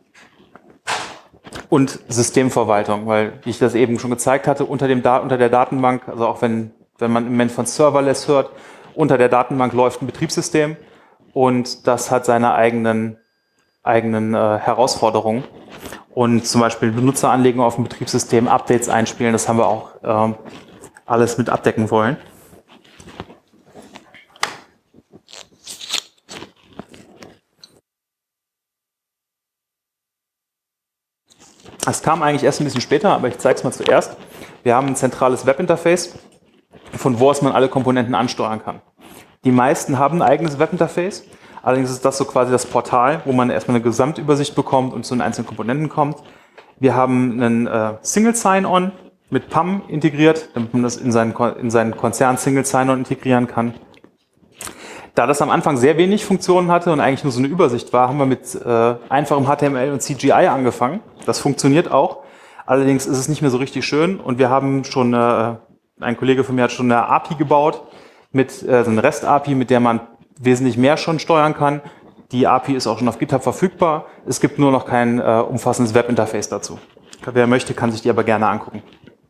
und Systemverwaltung, weil, wie ich das eben schon gezeigt hatte, unter, dem da unter der Datenbank, also auch wenn wenn man im Moment von Serverless hört, unter der Datenbank läuft ein Betriebssystem und das hat seine eigenen, eigenen äh, Herausforderungen. Und zum Beispiel Benutzeranlegung auf dem Betriebssystem, Updates einspielen, das haben wir auch äh, alles mit abdecken wollen. Das kam eigentlich erst ein bisschen später, aber ich zeige es mal zuerst. Wir haben ein zentrales Webinterface, von wo aus man alle Komponenten ansteuern kann. Die meisten haben ein eigenes Webinterface, allerdings ist das so quasi das Portal, wo man erstmal eine Gesamtübersicht bekommt und zu den einzelnen Komponenten kommt. Wir haben einen äh, Single Sign-On mit P A M integriert, damit man das in seinen, in seinen Konzern Single Sign-On integrieren kann. Da das am Anfang sehr wenig Funktionen hatte und eigentlich nur so eine Übersicht war, haben wir mit äh, einfachem H T M L und C G I angefangen. Das funktioniert auch. Allerdings ist es nicht mehr so richtig schön und wir haben schon, äh, ein Kollege von mir hat schon eine A P I gebaut, mit äh, so einer REST-A P I, mit der man wesentlich mehr schon steuern kann. Die A P I ist auch schon auf GitHub verfügbar. Es gibt nur noch kein äh, umfassendes Webinterface dazu. Wer möchte, kann sich die aber gerne angucken.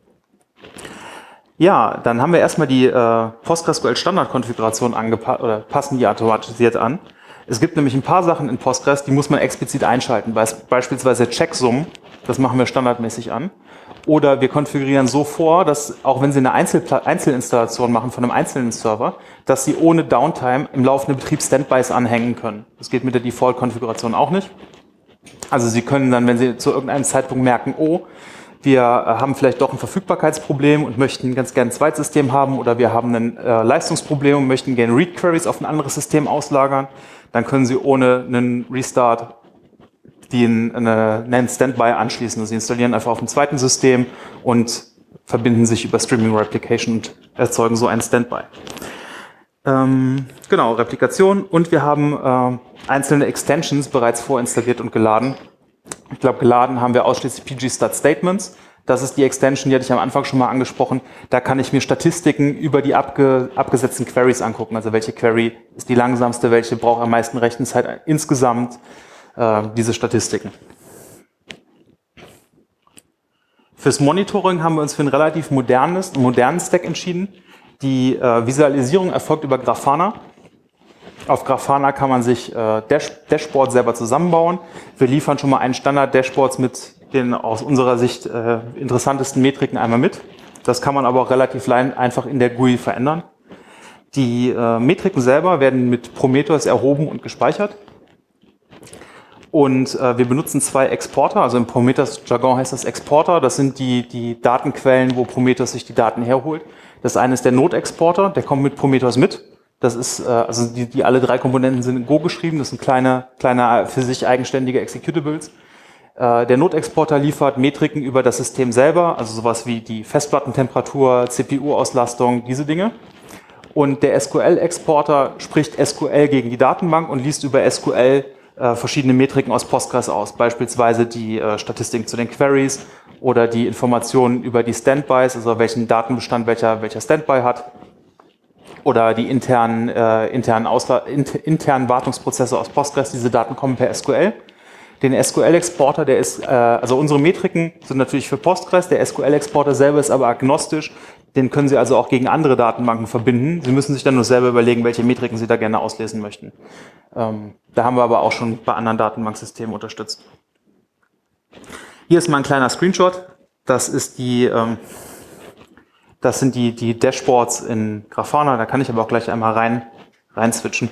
Ja, dann haben wir erstmal die äh, PostgreSQL-Standardkonfiguration angepasst oder passen die automatisiert an. Es gibt nämlich ein paar Sachen in Postgres, die muss man explizit einschalten, beispielsweise Checksummen, das machen wir standardmäßig an. Oder wir konfigurieren so vor, dass auch wenn Sie eine Einzelpla- Einzelinstallation machen von einem einzelnen Server, dass Sie ohne Downtime im laufenden Betrieb Standbys anhängen können. Das geht mit der Default-Konfiguration auch nicht. Also Sie können dann, wenn Sie zu irgendeinem Zeitpunkt merken, oh, wir haben vielleicht doch ein Verfügbarkeitsproblem und möchten ganz gerne ein Zweitsystem haben oder wir haben ein äh, Leistungsproblem und möchten gerne Read-Queries auf ein anderes System auslagern, dann können Sie ohne einen Restart den eine, einen Standby anschließen. Also Sie installieren einfach auf dem zweiten System und verbinden sich über Streaming Replication und erzeugen so einen Standby. Ähm, genau, Replikation und wir haben äh, einzelne Extensions bereits vorinstalliert und geladen. Ich glaube, geladen haben wir ausschließlich P G-Stat-Statements. Das ist die Extension, die hatte ich am Anfang schon mal angesprochen. Da kann ich mir Statistiken über die abge, abgesetzten Queries angucken. Also welche Query ist die langsamste, welche braucht am meisten Rechenzeit insgesamt, äh, diese Statistiken. Fürs Monitoring haben wir uns für ein relativ modernes, modernen Stack entschieden. Die äh, Visualisierung erfolgt über Grafana. Auf Grafana kann man sich äh, Dash Dashboards selber zusammenbauen. Wir liefern schon mal einen Standard-Dashboards mit den aus unserer Sicht äh, interessantesten Metriken einmal mit. Das kann man aber auch relativ einfach in der G U I verändern. Die äh, Metriken selber werden mit Prometheus erhoben und gespeichert. Und äh, wir benutzen zwei Exporter, also im Prometheus-Jargon heißt das Exporter. Das sind die, die Datenquellen, wo Prometheus sich die Daten herholt. Das eine ist der Node-Exporter, der kommt mit Prometheus mit. Das ist, äh, also die, die alle drei Komponenten sind in Go geschrieben. Das sind kleine, kleine für sich eigenständige Executables. Äh, der Node-Exporter liefert Metriken über das System selber, also sowas wie die Festplattentemperatur, C P U-Auslastung, diese Dinge. Und der S Q L-Exporter spricht S Q L gegen die Datenbank und liest über S Q L äh, verschiedene Metriken aus Postgres aus. Beispielsweise die äh, Statistiken zu den Queries oder die Informationen über die Standbys, also welchen Datenbestand welcher, welcher Standby hat. Oder die internen, äh, internen, Ausla inter internen Wartungsprozesse aus Postgres, diese Daten kommen per S Q L. Den S Q L-Exporter, der ist, äh, also unsere Metriken sind natürlich für Postgres, der S Q L-Exporter selber ist aber agnostisch, den können Sie also auch gegen andere Datenbanken verbinden. Sie müssen sich dann nur selber überlegen, welche Metriken Sie da gerne auslesen möchten. Ähm, da haben wir aber auch schon bei anderen Datenbanksystemen unterstützt. Hier ist mal ein kleiner Screenshot, das ist die... Ähm, Das sind die, die Dashboards in Grafana, da kann ich aber auch gleich einmal rein, rein switchen.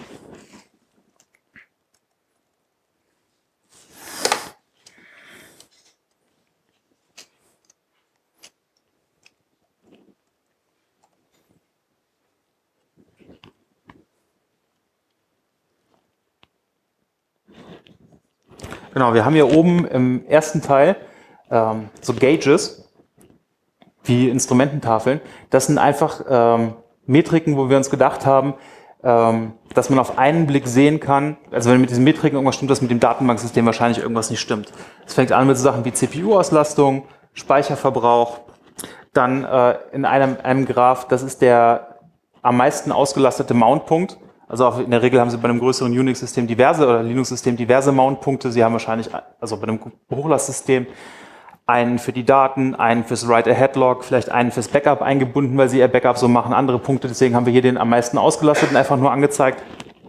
Genau, wir haben hier oben im ersten Teil ähm, so Gauges, wie Instrumententafeln. Das sind einfach ähm, Metriken, wo wir uns gedacht haben, ähm, dass man auf einen Blick sehen kann, also wenn mit diesen Metriken irgendwas stimmt, dass mit dem Datenbanksystem wahrscheinlich irgendwas nicht stimmt. Es fängt an mit so Sachen wie C P U-Auslastung, Speicherverbrauch, dann äh, in einem, einem Graph, das ist der am meisten ausgelastete Mountpunkt. Also auch in der Regel haben Sie bei einem größeren Unix-System diverse oder Linux-System diverse Mountpunkte. Sie haben wahrscheinlich, also bei einem Hochlastsystem, einen für die Daten, einen fürs Write-Ahead-Log, vielleicht einen fürs Backup eingebunden, weil Sie Ihr Backup so machen, andere Punkte. Deswegen haben wir hier den am meisten ausgelasteten einfach nur angezeigt.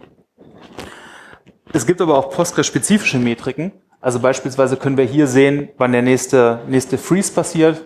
Es gibt aber auch Postgres-spezifische Metriken. Also beispielsweise können wir hier sehen, wann der nächste, nächste Freeze passiert.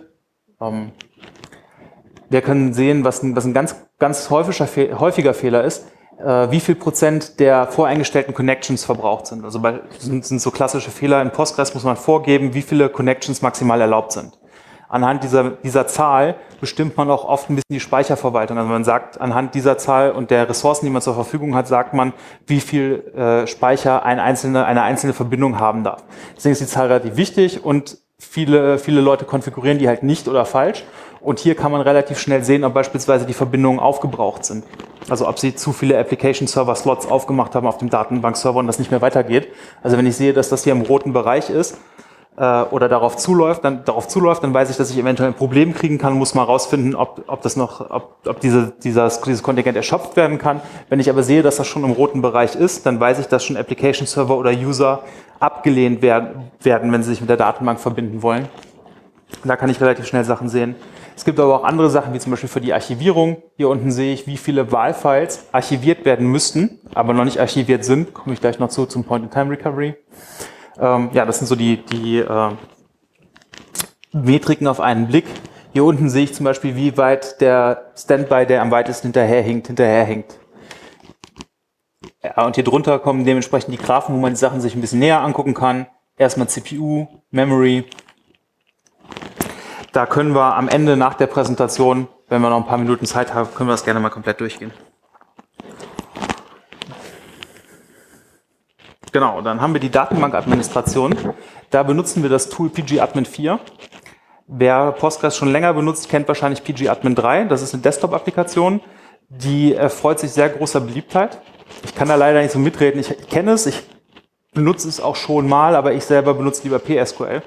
Wir können sehen, was ein, was ein ganz, ganz häufiger, häufiger Fehler ist, wie viel Prozent der voreingestellten Connections verbraucht sind. Also bei, sind, sind so klassische Fehler. In Postgres muss man vorgeben, wie viele Connections maximal erlaubt sind. Anhand dieser, dieser Zahl bestimmt man auch oft ein bisschen die Speicherverwaltung. Also man sagt, anhand dieser Zahl und der Ressourcen, die man zur Verfügung hat, sagt man, wie viel äh, Speicher ein einzelne, eine einzelne Verbindung haben darf. Deswegen ist die Zahl relativ wichtig und viele, viele Leute konfigurieren die halt nicht oder falsch. Und hier kann man relativ schnell sehen, ob beispielsweise die Verbindungen aufgebraucht sind. Also ob sie zu viele Application-Server-Slots aufgemacht haben auf dem Datenbank-Server und das nicht mehr weitergeht. Also wenn ich sehe, dass das hier im roten Bereich ist, oder darauf zuläuft, dann darauf zuläuft, dann weiß ich, dass ich eventuell ein Problem kriegen kann, muss mal rausfinden, ob, ob das noch, ob, ob diese, dieses, dieses Kontingent erschöpft werden kann. Wenn ich aber sehe, dass das schon im roten Bereich ist, dann weiß ich, dass schon Application Server oder User abgelehnt werden, werden, wenn sie sich mit der Datenbank verbinden wollen. Da kann ich relativ schnell Sachen sehen. Es gibt aber auch andere Sachen, wie zum Beispiel für die Archivierung. Hier unten sehe ich, wie viele Wahlfiles archiviert werden müssten, aber noch nicht archiviert sind. Komme ich gleich noch zu, zum Point-in-Time-Recovery. Ähm, ja, das sind so die, die äh, Metriken auf einen Blick. Hier unten sehe ich zum Beispiel, wie weit der Standby, der am weitesten hinterherhinkt, hinterherhinkt. Ja, und hier drunter kommen dementsprechend die Graphen, wo man die Sachen sich ein bisschen näher angucken kann. Erstmal C P U, Memory. Da können wir am Ende nach der Präsentation, wenn wir noch ein paar Minuten Zeit haben, können wir das gerne mal komplett durchgehen. Genau, dann haben wir die Datenbankadministration. Da benutzen wir das Tool pgadmin vier. Wer Postgres schon länger benutzt, kennt wahrscheinlich pgadmin drei. Das ist eine Desktop-Applikation, die erfreut sich sehr großer Beliebtheit. Ich kann da leider nicht so mitreden. Ich, ich kenne es, ich benutze es auch schon mal, aber ich selber benutze lieber P S Q L.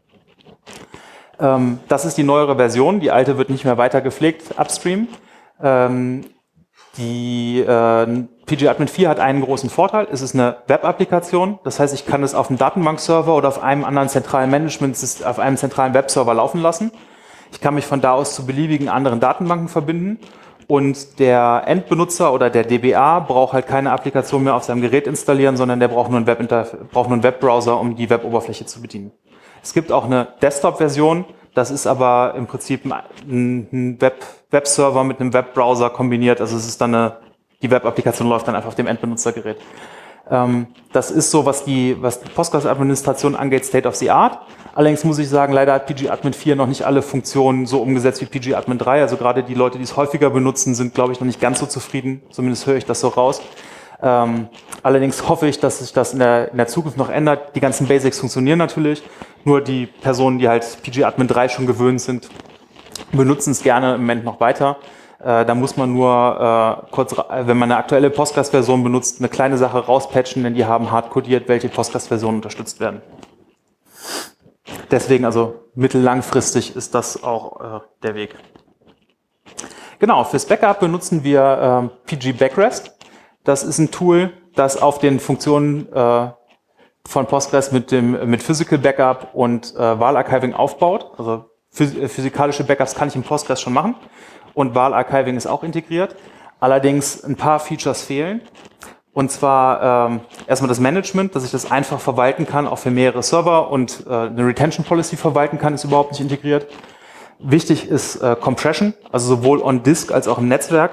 Ähm, das ist die neuere Version. Die alte wird nicht mehr weiter gepflegt, upstream. Ähm, Die äh, pgadmin vier hat einen großen Vorteil, es ist eine Web-Applikation, das heißt, ich kann es auf einem Datenbankserver oder auf einem anderen zentralen Management, auf einem zentralen Webserver laufen lassen. Ich kann mich von da aus zu beliebigen anderen Datenbanken verbinden und der Endbenutzer oder der D B A braucht halt keine Applikation mehr auf seinem Gerät installieren, sondern der braucht nur einen, Webinterf- braucht nur einen Webbrowser, um die Web-Oberfläche zu bedienen. Es gibt auch eine Desktop-Version, das ist aber im Prinzip ein Web, Webserver mit einem Webbrowser kombiniert. Also es ist dann eine, die Web-Applikation läuft dann einfach auf dem Endbenutzergerät. Ähm, das ist so, was die, was die Postgres-Administration angeht, State of the Art. Allerdings muss ich sagen, leider hat pgadmin vier noch nicht alle Funktionen so umgesetzt wie pgadmin drei. Also gerade die Leute, die es häufiger benutzen, sind, glaube ich, noch nicht ganz so zufrieden. Zumindest höre ich das so raus. Ähm, allerdings hoffe ich, dass sich das in der, in der Zukunft noch ändert. Die ganzen Basics funktionieren natürlich. Nur die Personen, die halt pgadmin drei schon gewöhnt sind, benutzen es gerne im Moment noch weiter. Äh, da muss man nur, äh, kurz, wenn man eine aktuelle Postgres-Version benutzt, eine kleine Sache rauspatchen, denn die haben hardcodiert, welche Postgres-Versionen unterstützt werden. Deswegen also mittellangfristig ist das auch äh, der Weg. Genau, fürs Backup benutzen wir äh, pgbackrest. Das ist ein Tool, das auf den Funktionen äh, von Postgres mit dem mit Physical Backup und äh, Wahlarchiving aufbaut. Also phys- physikalische Backups kann ich im Postgres schon machen und Wahlarchiving ist auch integriert. Allerdings ein paar Features fehlen. Und zwar ähm, erstmal das Management, dass ich das einfach verwalten kann, auch für mehrere Server und äh, eine Retention Policy verwalten kann, ist überhaupt nicht integriert. Wichtig ist äh, Compression, also sowohl on Disk als auch im Netzwerk.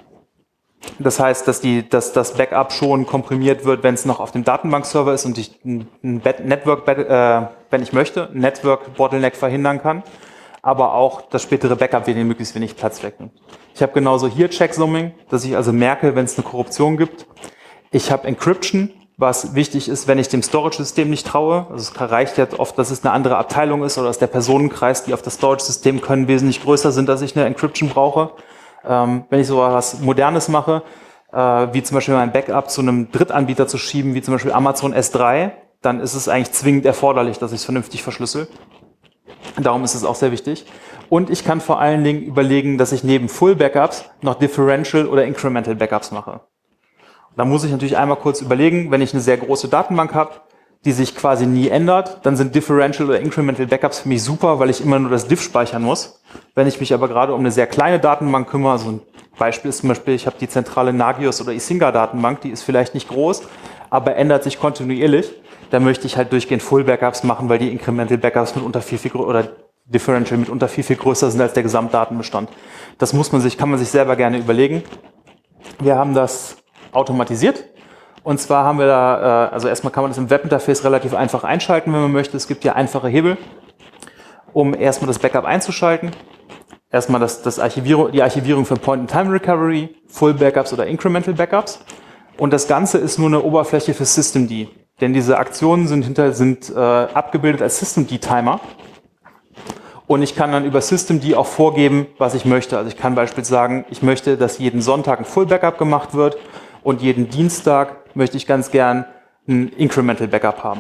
Das heißt, dass, die, dass das Backup schon komprimiert wird, wenn es noch auf dem Datenbankserver ist und ich ein Network, äh, wenn ich möchte, ein Network Bottleneck verhindern kann, aber auch das spätere Backup wird möglichst wenig Platz wegnimmt. Ich habe genauso hier Checksumming, dass ich also merke, wenn es eine Korruption gibt. Ich habe Encryption, was wichtig ist, wenn ich dem Storage-System nicht traue. Also es reicht ja oft, dass es eine andere Abteilung ist oder dass der Personenkreis, die auf das Storage-System können, wesentlich größer sind, dass ich eine Encryption brauche. Ähm, wenn ich so was Modernes mache, äh, wie zum Beispiel mein Backup zu einem Drittanbieter zu schieben, wie zum Beispiel Amazon S drei, dann ist es eigentlich zwingend erforderlich, dass ich es vernünftig verschlüssel. Darum ist es auch sehr wichtig. Und ich kann vor allen Dingen überlegen, dass ich neben Full-Backups noch Differential oder Incremental Backups mache. Da muss ich natürlich einmal kurz überlegen, wenn ich eine sehr große Datenbank habe, die sich quasi nie ändert, dann sind Differential oder Incremental Backups für mich super, weil ich immer nur das Diff speichern muss. Wenn ich mich aber gerade um eine sehr kleine Datenbank kümmere, also ein Beispiel ist zum Beispiel, ich habe die zentrale Nagios oder Isinga Datenbank, die ist vielleicht nicht groß, aber ändert sich kontinuierlich, dann möchte ich halt durchgehend Full Backups machen, weil die Incremental Backups mitunter viel, viel größer oder Differential mitunter viel, viel größer sind als der Gesamtdatenbestand. Das muss man sich, kann man sich selber gerne überlegen. Wir haben das automatisiert. Und zwar haben wir da, also erstmal kann man das im Webinterface relativ einfach einschalten, wenn man möchte. Es gibt hier einfache Hebel. um erstmal das Backup einzuschalten. Erstmal das, das Archivierung, die Archivierung für Point-in-Time-Recovery, Full-Backups oder Incremental-Backups. Und das Ganze ist nur eine Oberfläche für Systemd. Denn diese Aktionen sind, hinter, sind äh, abgebildet als Systemd-Timer. Und ich kann dann über Systemd auch vorgeben, was ich möchte. Also ich kann beispielsweise sagen, ich möchte, dass jeden Sonntag ein Full-Backup gemacht wird und jeden Dienstag möchte ich ganz gern ein Incremental-Backup haben.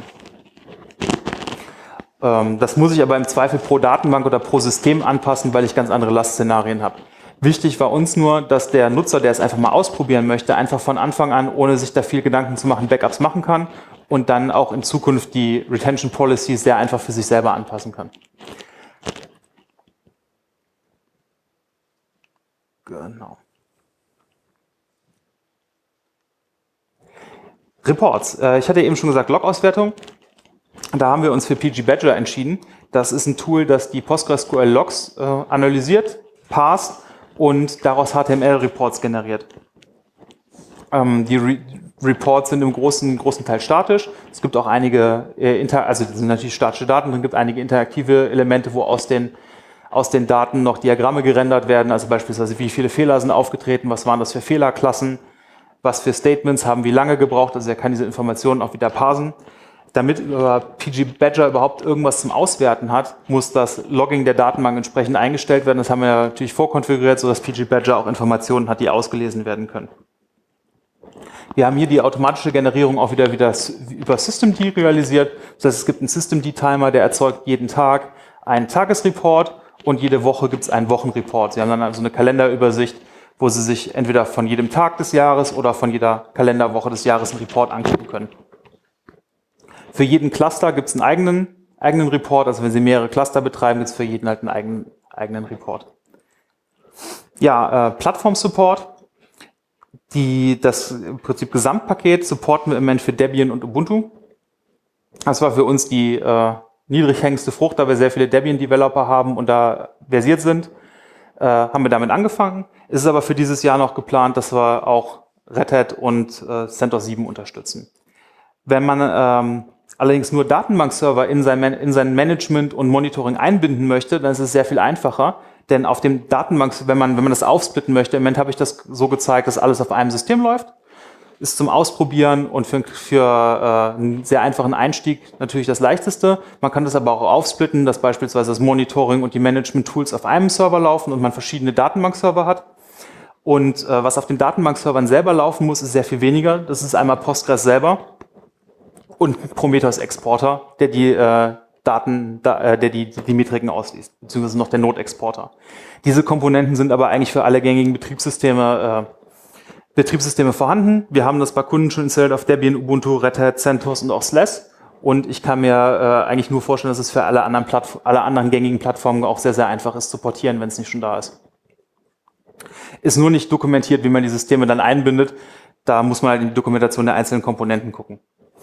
Ähm, das muss ich aber im Zweifel pro Datenbank oder pro System anpassen, weil ich ganz andere Lastszenarien habe. Wichtig war uns nur, dass der Nutzer, der es einfach mal ausprobieren möchte, einfach von Anfang an, ohne sich da viel Gedanken zu machen, Backups machen kann und dann auch in Zukunft die Retention Policy sehr einfach für sich selber anpassen kann. Genau. Reports. Ich hatte eben schon gesagt, Log-Auswertung. Da haben wir uns für P G Badger entschieden. Das ist ein Tool, das die PostgreSQL-Logs äh, analysiert, parst und daraus H T M L-Reports generiert. Ähm, die Re Reports sind im großen, großen Teil statisch. Es gibt auch einige, äh, inter also das sind natürlich statische Daten, dann gibt es einige interaktive Elemente, wo aus den, aus den Daten noch Diagramme gerendert werden, also beispielsweise wie viele Fehler sind aufgetreten, was waren das für Fehlerklassen, was für Statements haben wie lange gebraucht, also er kann diese Informationen auch wieder parsen. Damit äh, P G Badger überhaupt irgendwas zum Auswerten hat, muss das Logging der Datenbank entsprechend eingestellt werden. Das haben wir natürlich vorkonfiguriert, sodass P G Badger auch Informationen hat, die ausgelesen werden können. Wir haben hier die automatische Generierung auch wieder, wieder über Systemd realisiert. Das heißt, es gibt einen Systemd-Timer, der erzeugt jeden Tag einen Tagesreport und jede Woche gibt es einen Wochenreport. Sie haben dann also eine Kalenderübersicht, wo Sie sich entweder von jedem Tag des Jahres oder von jeder Kalenderwoche des Jahres einen Report angucken können. Für jeden Cluster gibt es einen eigenen, eigenen Report, also wenn Sie mehrere Cluster betreiben, gibt es für jeden halt einen eigenen, eigenen Report. Ja, äh, Plattform-Support. Die, das im Prinzip Gesamtpaket supporten wir im Moment für Debian und Ubuntu. Das war für uns die äh, niedrig hängendste Frucht, da wir sehr viele Debian-Developer haben und da versiert sind, äh, haben wir damit angefangen. Es ist aber für dieses Jahr noch geplant, dass wir auch Red Hat und äh, CentOS sieben unterstützen. Wenn man ähm, allerdings nur Datenbankserver in sein, in sein Management und Monitoring einbinden möchte, dann ist es sehr viel einfacher. Denn auf dem Datenbank, wenn man, wenn man das aufsplitten möchte, im Moment habe ich das so gezeigt, dass alles auf einem System läuft. Ist zum Ausprobieren und für, für äh, einen sehr einfachen Einstieg natürlich das leichteste. Man kann das aber auch aufsplitten, dass beispielsweise das Monitoring und die Management-Tools auf einem Server laufen und man verschiedene Datenbankserver hat. Und äh, was auf den Datenbankservern selber laufen muss, ist sehr viel weniger. Das ist einmal Postgres selber und ein Prometheus-Exporter, der die äh, Daten, da, äh, der die, die Metriken ausliest, beziehungsweise noch der Node-Exporter. Diese Komponenten sind aber eigentlich für alle gängigen Betriebssysteme, äh, Betriebssysteme vorhanden. Wir haben das bei Kunden schon installiert auf Debian, Ubuntu, Red Hat, CentOS und auch Slash. Und ich kann mir äh, eigentlich nur vorstellen, dass es für alle anderen, Plattf- alle anderen gängigen Plattformen auch sehr, sehr einfach ist zu portieren, wenn es nicht schon da ist. Ist nur nicht dokumentiert, wie man die Systeme dann einbindet. Da muss man halt in die Dokumentation der einzelnen Komponenten gucken.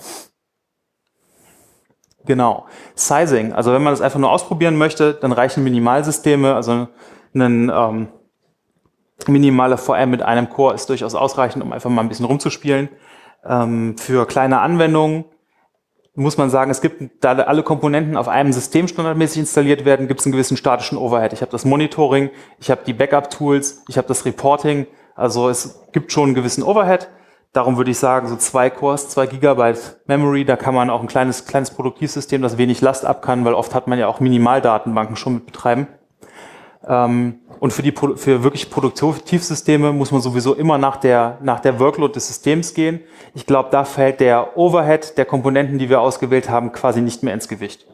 Genau. Sizing. Also wenn man das einfach nur ausprobieren möchte, dann reichen Minimalsysteme. Also ein ähm, minimaler V M mit einem Core ist durchaus ausreichend, um einfach mal ein bisschen rumzuspielen. Ähm, für kleine Anwendungen muss man sagen, es gibt, da alle Komponenten auf einem System standardmäßig installiert werden, gibt es einen gewissen statischen Overhead. Ich habe das Monitoring, ich habe die Backup-Tools, ich habe das Reporting. Also es gibt schon einen gewissen Overhead. Darum würde ich sagen, so zwei Cores, zwei Gigabyte Memory, da kann man auch ein kleines, kleines Produktivsystem, das wenig Last ab kann, weil oft hat man ja auch Minimaldatenbanken schon mit betreiben. Ähm, und für die, für wirklich Produktivsysteme muss man sowieso immer nach der, nach der Workload des Systems gehen. Ich glaube, da fällt der Overhead der Komponenten, die wir ausgewählt haben, quasi nicht mehr ins Gewicht.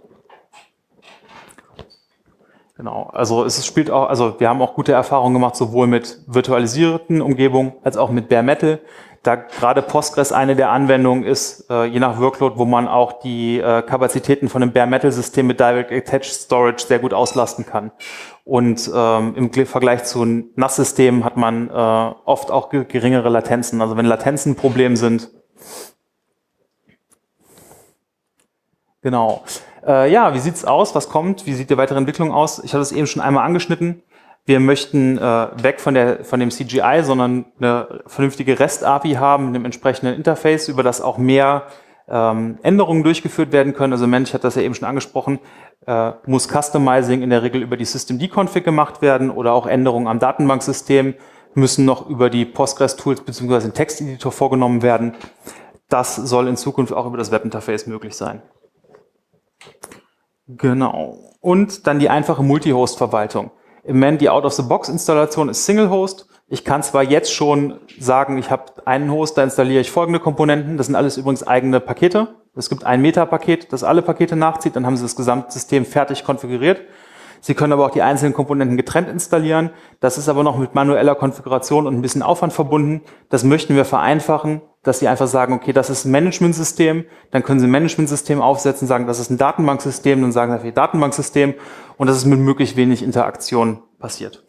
Genau, also es spielt auch, also wir haben auch gute Erfahrungen gemacht, sowohl mit virtualisierten Umgebungen als auch mit Bare Metal. Da gerade Postgres eine der Anwendungen ist, äh, je nach Workload, wo man auch die äh, Kapazitäten von einem Bare Metal System mit Direct Attached Storage sehr gut auslasten kann. Und ähm, im Vergleich zu N A S-Systemen hat man äh, oft auch ge geringere Latenzen. Also wenn Latenzen ein Problem sind. Genau. Äh, ja, wie sieht's aus? Was kommt? Wie sieht die weitere Entwicklung aus? Ich hatte es eben schon einmal angeschnitten. Wir möchten äh, weg von, der, von dem C G I, sondern eine vernünftige REST-A P I haben mit einem entsprechenden Interface, über das auch mehr ähm, Änderungen durchgeführt werden können. Also Mensch hat das ja eben schon angesprochen, äh, muss Customizing in der Regel über die Systemd-Config gemacht werden oder auch Änderungen am Datenbanksystem müssen noch über die Postgres-Tools bzw. den Texteditor vorgenommen werden. Das soll in Zukunft auch über das Webinterface möglich sein. Genau. Und dann die einfache Multi-Host-Verwaltung. Im Moment die Out-of-the-Box-Installation ist Single-Host. Ich kann zwar jetzt schon sagen, ich habe einen Host, da installiere ich folgende Komponenten. Das sind alles übrigens eigene Pakete. Es gibt ein Meta-Paket, das alle Pakete nachzieht. Dann haben Sie das Gesamtsystem fertig konfiguriert. Sie können aber auch die einzelnen Komponenten getrennt installieren. Das ist aber noch mit manueller Konfiguration und ein bisschen Aufwand verbunden. Das möchten wir vereinfachen, dass Sie einfach sagen, okay, das ist ein Managementsystem. Dann können Sie ein Managementsystem aufsetzen, sagen, das ist ein Datenbanksystem. Dann sagen Sie einfach Datenbanksystem. Und das ist mit möglichst wenig Interaktion passiert.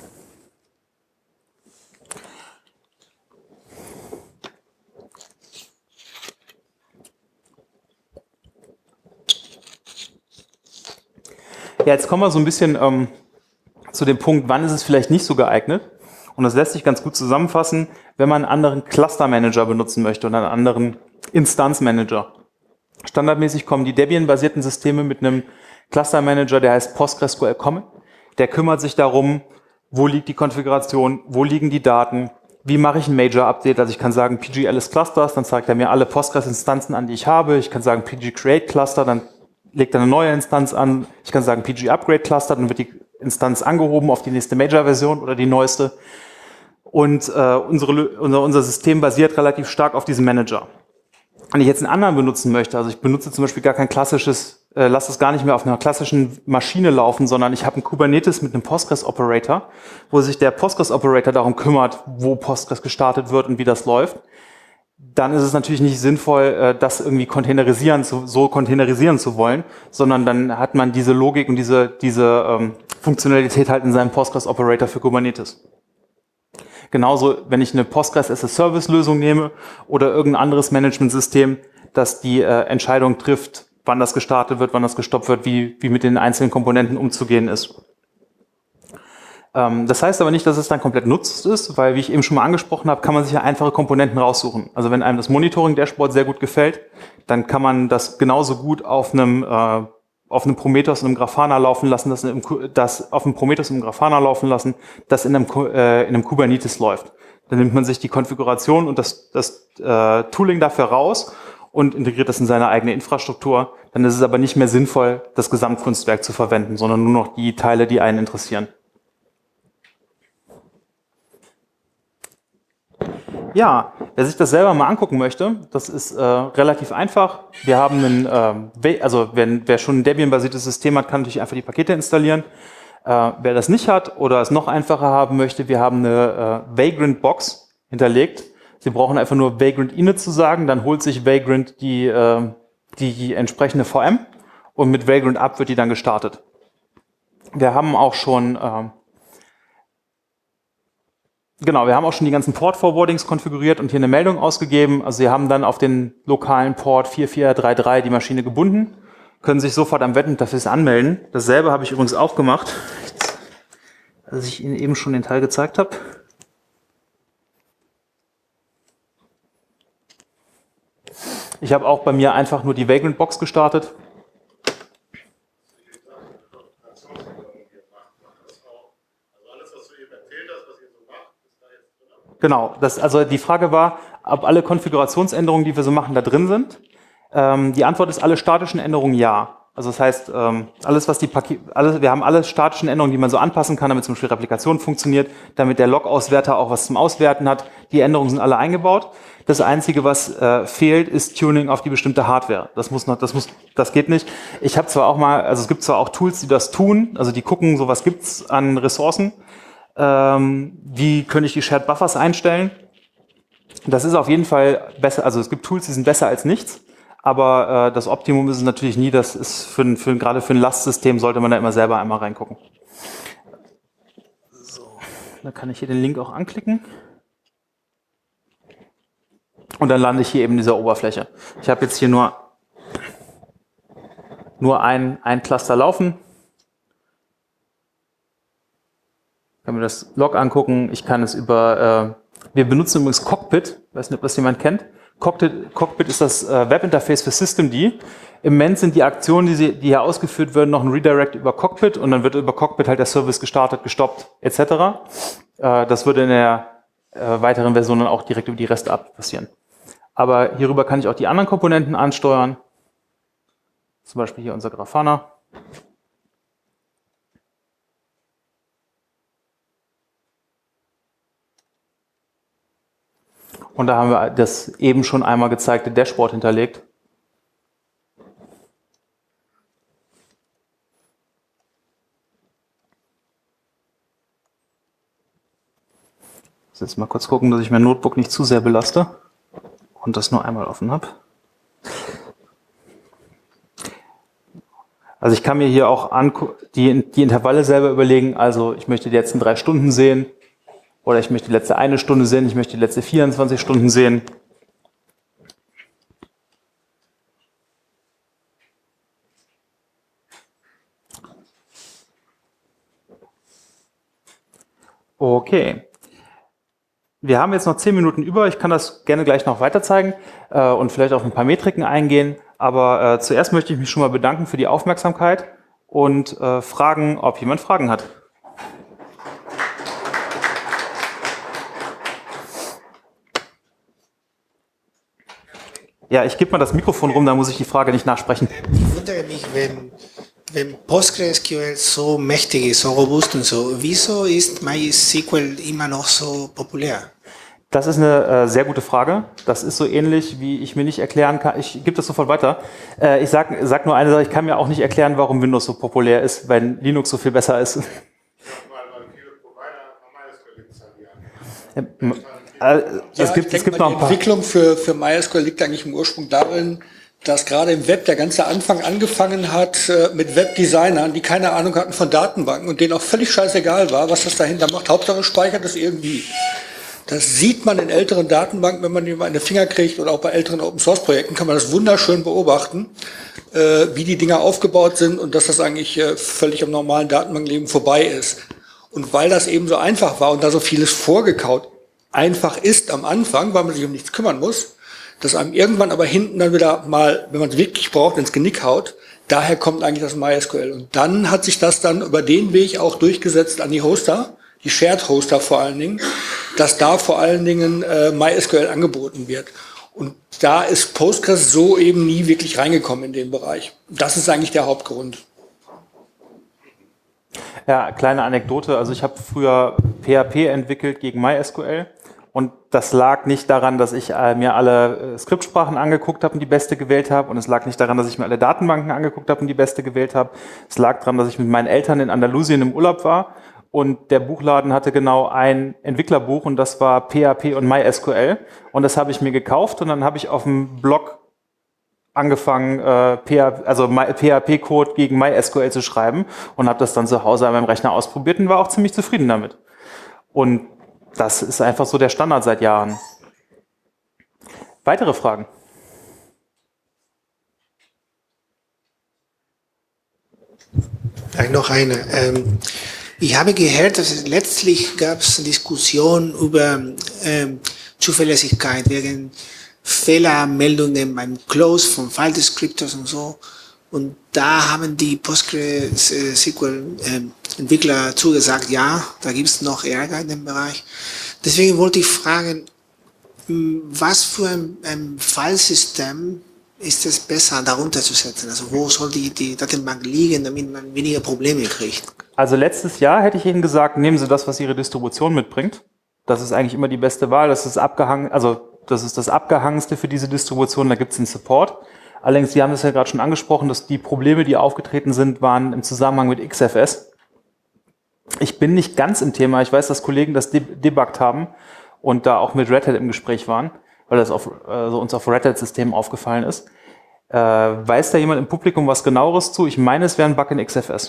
Ja, jetzt kommen wir so ein bisschen ähm, zu dem Punkt, wann ist es vielleicht nicht so geeignet. Und das lässt sich ganz gut zusammenfassen, wenn man einen anderen Cluster-Manager benutzen möchte oder einen anderen Instanz-Manager. Standardmäßig kommen die Debian-basierten Systeme mit einem Cluster-Manager, der heißt PostgreSQL Common. Der kümmert sich darum, wo liegt die Konfiguration, wo liegen die Daten, wie mache ich ein Major-Update. Also ich kann sagen P G Alice Clusters, dann zeigt er mir alle Postgres-Instanzen an, die ich habe. Ich kann sagen P G Create Cluster, dann legt er eine neue Instanz an. Ich kann sagen P G Upgrade Cluster, dann wird die Instanz angehoben auf die nächste Major-Version oder die neueste. Und äh, unsere, unser, unser System basiert relativ stark auf diesem Manager. Wenn ich jetzt einen anderen benutzen möchte, also ich benutze zum Beispiel gar kein klassisches, äh, lasse es gar nicht mehr auf einer klassischen Maschine laufen, sondern ich habe einen Kubernetes mit einem Postgres-Operator, wo sich der Postgres-Operator darum kümmert, wo Postgres gestartet wird und wie das läuft. Dann ist es natürlich nicht sinnvoll, das irgendwie containerisieren zu, so containerisieren zu wollen, sondern dann hat man diese Logik und diese, diese ähm, Funktionalität halt in seinem Postgres-Operator für Kubernetes. Genauso, wenn ich eine Postgres-as-a-Service-Lösung nehme oder irgendein anderes Management-System, das die äh, Entscheidung trifft, wann das gestartet wird, wann das gestoppt wird, wie, wie mit den einzelnen Komponenten umzugehen ist. Das heißt aber nicht, dass es dann komplett nutzlos ist, weil, wie ich eben schon mal angesprochen habe, kann man sich ja einfache Komponenten raussuchen. Also wenn einem das Monitoring-Dashboard sehr gut gefällt, dann kann man das genauso gut auf einem, äh, auf einem Prometheus und einem Grafana laufen lassen, das, in einem, das auf einem Prometheus und einem Grafana laufen lassen, das in einem, äh, in einem Kubernetes läuft. Dann nimmt man sich die Konfiguration und das, das äh, Tooling dafür raus und integriert das in seine eigene Infrastruktur. Dann ist es aber nicht mehr sinnvoll, das Gesamtkunstwerk zu verwenden, sondern nur noch die Teile, die einen interessieren. Ja, wer sich das selber mal angucken möchte, das ist äh, relativ einfach. Wir haben einen, äh, also wenn, wer schon ein Debian-basiertes System hat, kann natürlich einfach die Pakete installieren. Äh, wer das nicht hat oder es noch einfacher haben möchte, wir haben eine äh, Vagrant-Box hinterlegt. Sie brauchen einfach nur Vagrant init zu sagen, dann holt sich Vagrant die, äh, die entsprechende V M und mit Vagrant up wird die dann gestartet. Wir haben auch schon äh, Genau, wir haben auch schon die ganzen Port-Forwardings konfiguriert und hier eine Meldung ausgegeben. Also Sie haben dann auf den lokalen Port vier vier drei drei die Maschine gebunden, können sich sofort am Webinterface anmelden. Dasselbe habe ich übrigens auch gemacht, als ich Ihnen eben schon den Teil gezeigt habe. Ich habe auch bei mir einfach nur die Vagrant-Box gestartet. Genau, das, also die Frage war, ob alle Konfigurationsänderungen, die wir so machen, da drin sind. Ähm, die Antwort ist, alle statischen Änderungen ja. Also das heißt, ähm, alles, was die Paket, alles, wir haben alle statischen Änderungen, die man so anpassen kann, damit zum Beispiel Replikation funktioniert, damit der Log-Auswerter auch was zum Auswerten hat. Die Änderungen sind alle eingebaut. Das Einzige, was äh, fehlt, ist Tuning auf die bestimmte Hardware. Das muss noch, das muss, das geht nicht. Ich habe zwar auch mal, also es gibt zwar auch Tools, die das tun, also die gucken, so was gibt's an Ressourcen. Ähm, wie könnte ich die Shared Buffers einstellen? Das ist auf jeden Fall besser, also es gibt Tools, die sind besser als nichts, aber äh, das Optimum ist es natürlich nie, das ist für, für, gerade für ein Lastsystem sollte man da immer selber einmal reingucken. So, da kann ich hier den Link auch anklicken. Und dann lande ich hier eben in dieser Oberfläche. Ich habe jetzt hier nur, nur ein, ein Cluster laufen. Ich kann mir das Log angucken. Ich kann es über, äh, wir benutzen übrigens Cockpit. Ich weiß nicht, ob das jemand kennt. Cockpit, Cockpit ist das äh, Webinterface für Systemd. Im Moment sind die Aktionen, die, sie, die hier ausgeführt werden, noch ein Redirect über Cockpit und dann wird über Cockpit halt der Service gestartet, gestoppt et cetera. Äh, das würde in der äh, weiteren Version dann auch direkt über die REST-App passieren. Aber hierüber kann ich auch die anderen Komponenten ansteuern. Zum Beispiel hier unser Grafana. Und da haben wir das eben schon einmal gezeigte Dashboard hinterlegt. Ich muss jetzt mal kurz gucken, dass ich mein Notebook nicht zu sehr belaste und das nur einmal offen habe. Also ich kann mir hier auch die, die Intervalle selber überlegen. Also ich möchte die letzten drei Stunden sehen oder ich möchte die letzte eine Stunde sehen, ich möchte die letzte vierundzwanzig Stunden sehen. Okay. Wir haben jetzt noch zehn Minuten über. Ich kann das gerne gleich noch weiter zeigen äh, und vielleicht auf ein paar Metriken eingehen. Aber äh, zuerst möchte ich mich schon mal bedanken für die Aufmerksamkeit und äh, fragen, ob jemand Fragen hat. Ja, ich gebe mal das Mikrofon rum, da muss ich die Frage nicht nachsprechen. Ich wundere mich, wenn, wenn PostgreSQL so mächtig ist, so robust und so, wieso ist MySQL immer noch so populär? Das ist eine äh, sehr gute Frage. Das ist so ähnlich, wie ich mir nicht erklären kann. Ich gebe das sofort weiter. Äh, ich sag, sag nur eine Sache, ich kann mir auch nicht erklären, warum Windows so populär ist, wenn Linux so viel besser ist. Ja, es gibt, ich es gibt mal, noch ein die paar. Entwicklung für, für MySQL liegt eigentlich im Ursprung darin, dass gerade im Web der ganze Anfang angefangen hat äh, mit Webdesignern, die keine Ahnung hatten von Datenbanken und denen auch völlig scheißegal war, was das dahinter macht. Hauptsache speichert es irgendwie. Das sieht man in älteren Datenbanken, wenn man die mal in den Finger kriegt oder auch bei älteren Open-Source-Projekten kann man das wunderschön beobachten, äh, wie die Dinger aufgebaut sind und dass das eigentlich äh, völlig am normalen Datenbankleben vorbei ist. Und weil das eben so einfach war und da so vieles vorgekaut einfach ist am Anfang, weil man sich um nichts kümmern muss, dass einem irgendwann aber hinten dann wieder mal, wenn man es wirklich braucht, ins Genick haut. Daher kommt eigentlich das MySQL. Und dann hat sich das dann über den Weg auch durchgesetzt an die Hoster, die Shared Hoster vor allen Dingen, dass da vor allen Dingen äh, MySQL angeboten wird. Und da ist Postgres so eben nie wirklich reingekommen in den Bereich. Das ist eigentlich der Hauptgrund. Ja, kleine Anekdote. Also ich habe früher P H P entwickelt gegen MySQL. Und das lag nicht daran, dass ich äh, mir alle äh, Skriptsprachen angeguckt habe und die beste gewählt habe. Und es lag nicht daran, dass ich mir alle Datenbanken angeguckt habe und die beste gewählt habe. Es lag daran, dass ich mit meinen Eltern in Andalusien im Urlaub war. Und der Buchladen hatte genau ein Entwicklerbuch und das war P H P und MySQL. Und das habe ich mir gekauft und dann habe ich auf dem Blog angefangen, äh, P H P, also P H P-Code gegen MySQL zu schreiben und habe das dann zu Hause an meinem Rechner ausprobiert und war auch ziemlich zufrieden damit. Und das ist einfach so der Standard seit Jahren. Weitere Fragen? Vielleicht noch eine. Ähm, ich habe gehört, dass es letztlich gab es Diskussionen über ähm, Zuverlässigkeit wegen Fehlermeldungen beim Close von File Descriptors und so. Und da haben die PostgreSQL-Entwickler äh, zugesagt, ja, da gibt es noch Ärger in dem Bereich. Deswegen wollte ich fragen, was für ein, ein Filesystem ist es besser, darunter zu setzen? Also wo soll die, die Datenbank liegen, damit man weniger Probleme kriegt? Also letztes Jahr hätte ich Ihnen gesagt, nehmen Sie das, was Ihre Distribution mitbringt. Das ist eigentlich immer die beste Wahl. Das ist abgehangen, also das ist das Abgehangenste für diese Distribution. Da gibt es einen Support. Allerdings, Sie haben das ja gerade schon angesprochen, dass die Probleme, die aufgetreten sind, waren im Zusammenhang mit X F S. Ich bin nicht ganz im Thema. Ich weiß, dass Kollegen das debuggt haben und da auch mit Red Hat im Gespräch waren, weil das auf, also uns auf Red Hat-Systemen aufgefallen ist. Äh, weiß da jemand im Publikum was Genaueres zu? Ich meine, es wäre ein Bug in X F S.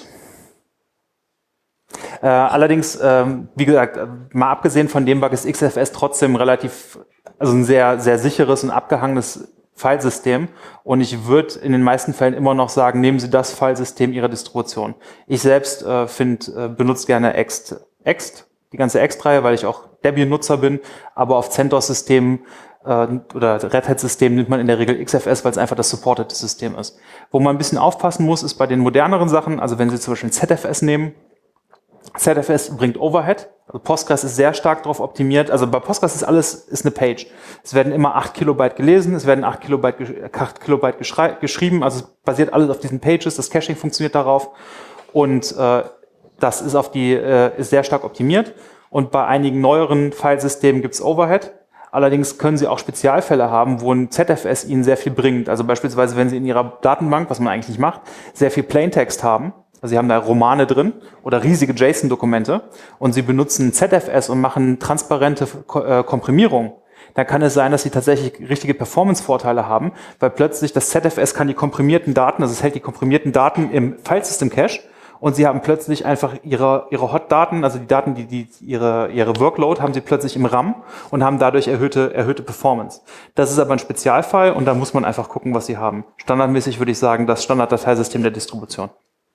Äh, allerdings, ähm, wie gesagt, mal abgesehen von dem Bug ist X F S trotzdem relativ, also ein sehr, sehr sicheres und abgehangenes Filesystem und ich würde in den meisten Fällen immer noch sagen, nehmen Sie das Filesystem Ihrer Distribution. Ich selbst äh, find, äh, benutze gerne Ext, Ext, die ganze Ext-Reihe, weil ich auch Debian-Nutzer bin, aber auf CentOS-Systemen äh, oder Red Hat-System nimmt man in der Regel X F S, weil es einfach das Supported-System ist. Wo man ein bisschen aufpassen muss, ist bei den moderneren Sachen, also wenn Sie zum Beispiel Z F S nehmen, Z F S bringt Overhead. Also Postgres ist sehr stark darauf optimiert. Also bei Postgres ist alles ist eine Page. Es werden immer acht Kilobyte gelesen, es werden acht Kilobyte, acht Kilobyte geschrieben. Also es basiert alles auf diesen Pages. Das Caching funktioniert darauf. Und äh, das ist auf die äh, ist sehr stark optimiert. Und bei einigen neueren Filesystemen gibt es Overhead. Allerdings können Sie auch Spezialfälle haben, wo ein Z F S Ihnen sehr viel bringt. Also beispielsweise, wenn Sie in Ihrer Datenbank, was man eigentlich nicht macht, sehr viel Plaintext haben. Also Sie haben da Romane drin oder riesige JSON-Dokumente und Sie benutzen Z F S und machen transparente äh, Komprimierung. Dann kann es sein, dass Sie tatsächlich richtige Performance-Vorteile haben, weil plötzlich das Z F S kann die komprimierten Daten, also es hält die komprimierten Daten im File-System-Cache und Sie haben plötzlich einfach Ihre, Ihre Hot-Daten, also die Daten, die, die ihre, ihre Workload haben Sie plötzlich im RAM und haben dadurch erhöhte, erhöhte Performance. Das ist aber ein Spezialfall und da muss man einfach gucken, was Sie haben. Standardmäßig würde ich sagen, das Standarddateisystem der Distribution.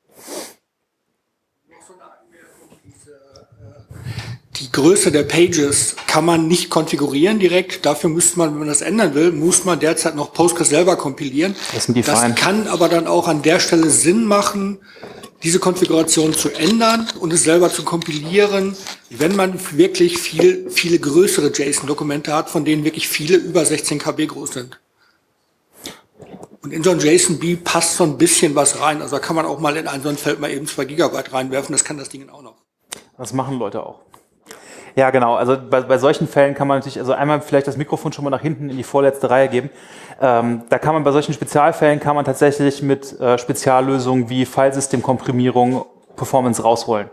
Die Größe der Pages kann man nicht konfigurieren direkt. Dafür müsste man, wenn man das ändern will, muss man derzeit noch Postgres selber kompilieren. Das sind die Das Fein. kann aber dann auch an der Stelle Sinn machen, diese Konfiguration zu ändern und es selber zu kompilieren, wenn man wirklich viel, viele größere JSON-Dokumente hat, von denen wirklich viele über sechzehn Kilobyte groß sind. Und in so ein JSON-B passt so ein bisschen was rein. Also da kann man auch mal in ein so ein Feld mal eben zwei Gigabyte reinwerfen. Das kann das Ding auch noch. Das machen Leute auch. Ja, genau. Also bei, bei solchen Fällen kann man natürlich, also einmal vielleicht das Mikrofon schon mal nach hinten in die vorletzte Reihe geben. Ähm, da kann man bei solchen Spezialfällen kann man tatsächlich mit äh, Speziallösungen wie Filesystemkomprimierung Performance rausholen.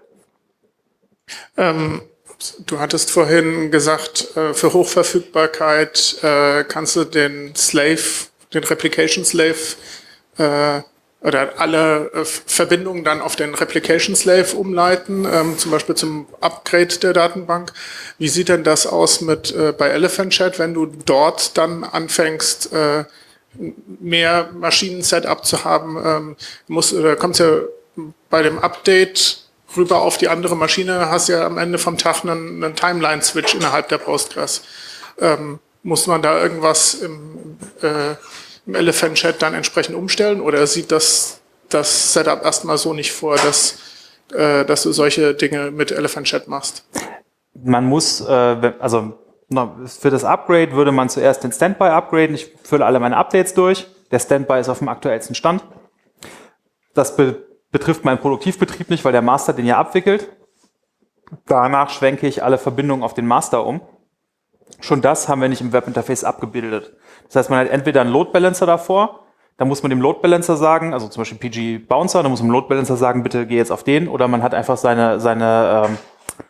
Ähm, du hattest vorhin gesagt, äh, für Hochverfügbarkeit äh, kannst du den Slave, den Replication Slave äh, oder alle äh, Verbindungen dann auf den Replication Slave umleiten, ähm, zum Beispiel zum Upgrade der Datenbank. Wie sieht denn das aus mit äh, bei Elephant Chat, wenn du dort dann anfängst, äh, mehr Maschinen-Setup zu haben? Ähm, muss, oder kommst ja bei dem Update rüber auf die andere Maschine, hast ja am Ende vom Tag einen, einen Timeline-Switch innerhalb der Postgres. Ähm, muss man da irgendwas im äh, im Elephant Chat dann entsprechend umstellen oder sieht das, das Setup erstmal so nicht vor, dass, äh, dass du solche Dinge mit Elephant Chat machst? Man muss, äh, also für das Upgrade würde man zuerst den Standby upgraden. Ich fülle alle meine Updates durch. Der Standby ist auf dem aktuellsten Stand. Das be- betrifft meinen Produktivbetrieb nicht, weil der Master den ja abwickelt. Danach schwenke ich alle Verbindungen auf den Master um. Schon das haben wir nicht im Webinterface abgebildet. Das heißt, man hat entweder einen Load Balancer davor, da muss man dem Load Balancer sagen, also zum Beispiel P G Bouncer, da muss man dem Load Balancer sagen, bitte geh jetzt auf den, oder man hat einfach seine seine ähm,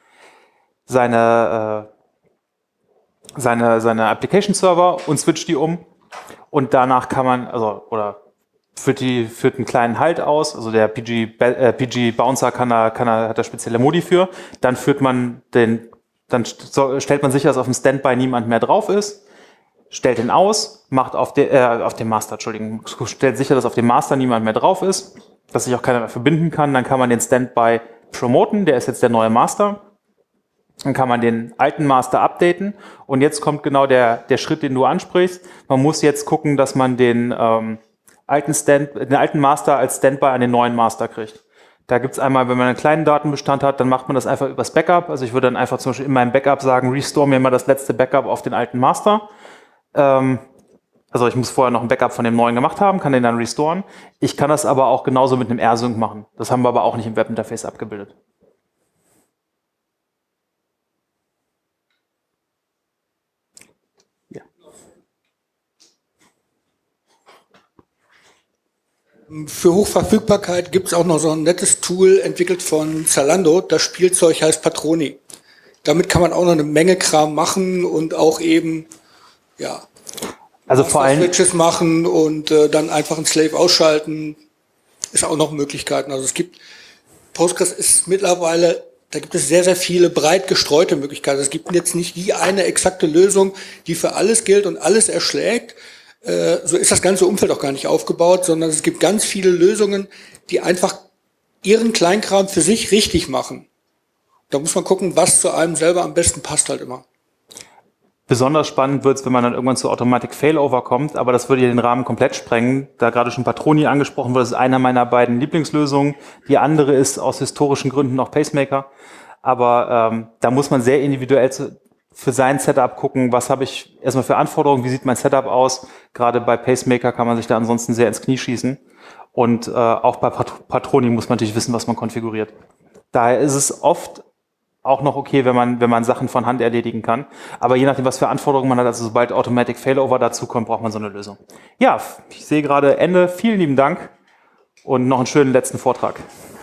seine äh, seine seine Application Server und switcht die um und danach kann man, also oder führt die führt einen kleinen Halt aus, also der P G äh, P G Bouncer kann da kann da hat da spezielle Modi für, dann führt man den dann stellt man sicher, dass auf dem Standby niemand mehr drauf ist. Stellt den aus, macht auf, de, äh, auf dem Master, Entschuldigung, stellt sicher, dass auf dem Master niemand mehr drauf ist, dass sich auch keiner mehr verbinden kann. Dann kann man den Standby promoten, der ist jetzt der neue Master. Dann kann man den alten Master updaten. Und jetzt kommt genau der, der Schritt, den du ansprichst. Man muss jetzt gucken, dass man den, ähm, alten, Stand, den alten Master als Standby an den neuen Master kriegt. Da gibt's einmal, wenn man einen kleinen Datenbestand hat, dann macht man das einfach übers Backup. Also ich würde dann einfach zum Beispiel in meinem Backup sagen, restore mir mal das letzte Backup auf den alten Master. Also ich muss vorher noch ein Backup von dem neuen gemacht haben, kann den dann restoren. Ich kann das aber auch genauso mit einem R Sync machen. Das haben wir aber auch nicht im Webinterface abgebildet. Ja. Für Hochverfügbarkeit gibt es auch noch so ein nettes Tool, entwickelt von Zalando. Das Spielzeug heißt Patroni. Damit kann man auch noch eine Menge Kram machen und auch eben ja, also vor allem Switches machen und äh, dann einfach einen Slave ausschalten, ist auch noch Möglichkeiten. Also es gibt, Postgres ist mittlerweile, da gibt es sehr, sehr viele breit gestreute Möglichkeiten. Es gibt jetzt nicht die eine exakte Lösung, die für alles gilt und alles erschlägt. Äh, so ist das ganze Umfeld auch gar nicht aufgebaut, sondern es gibt ganz viele Lösungen, die einfach ihren Kleinkram für sich richtig machen. Da muss man gucken, was zu einem selber am besten passt halt immer. Besonders spannend wird es, wenn man dann irgendwann zu Automatic Failover kommt, aber das würde ja den Rahmen komplett sprengen. Da gerade schon Patroni angesprochen wurde, das ist einer meiner beiden Lieblingslösungen. Die andere ist aus historischen Gründen noch Pacemaker. Aber ähm, da muss man sehr individuell zu, für sein Setup gucken, was habe ich erstmal für Anforderungen, wie sieht mein Setup aus. Gerade bei Pacemaker kann man sich da ansonsten sehr ins Knie schießen. Und äh, auch bei Pat- Patroni muss man natürlich wissen, was man konfiguriert. Daher ist es oft auch noch okay, wenn man, wenn man Sachen von Hand erledigen kann. Aber je nachdem, was für Anforderungen man hat, also sobald Automatic Failover dazu kommt, braucht man so eine Lösung. Ja, ich sehe gerade Ende. Vielen lieben Dank und noch einen schönen letzten Vortrag.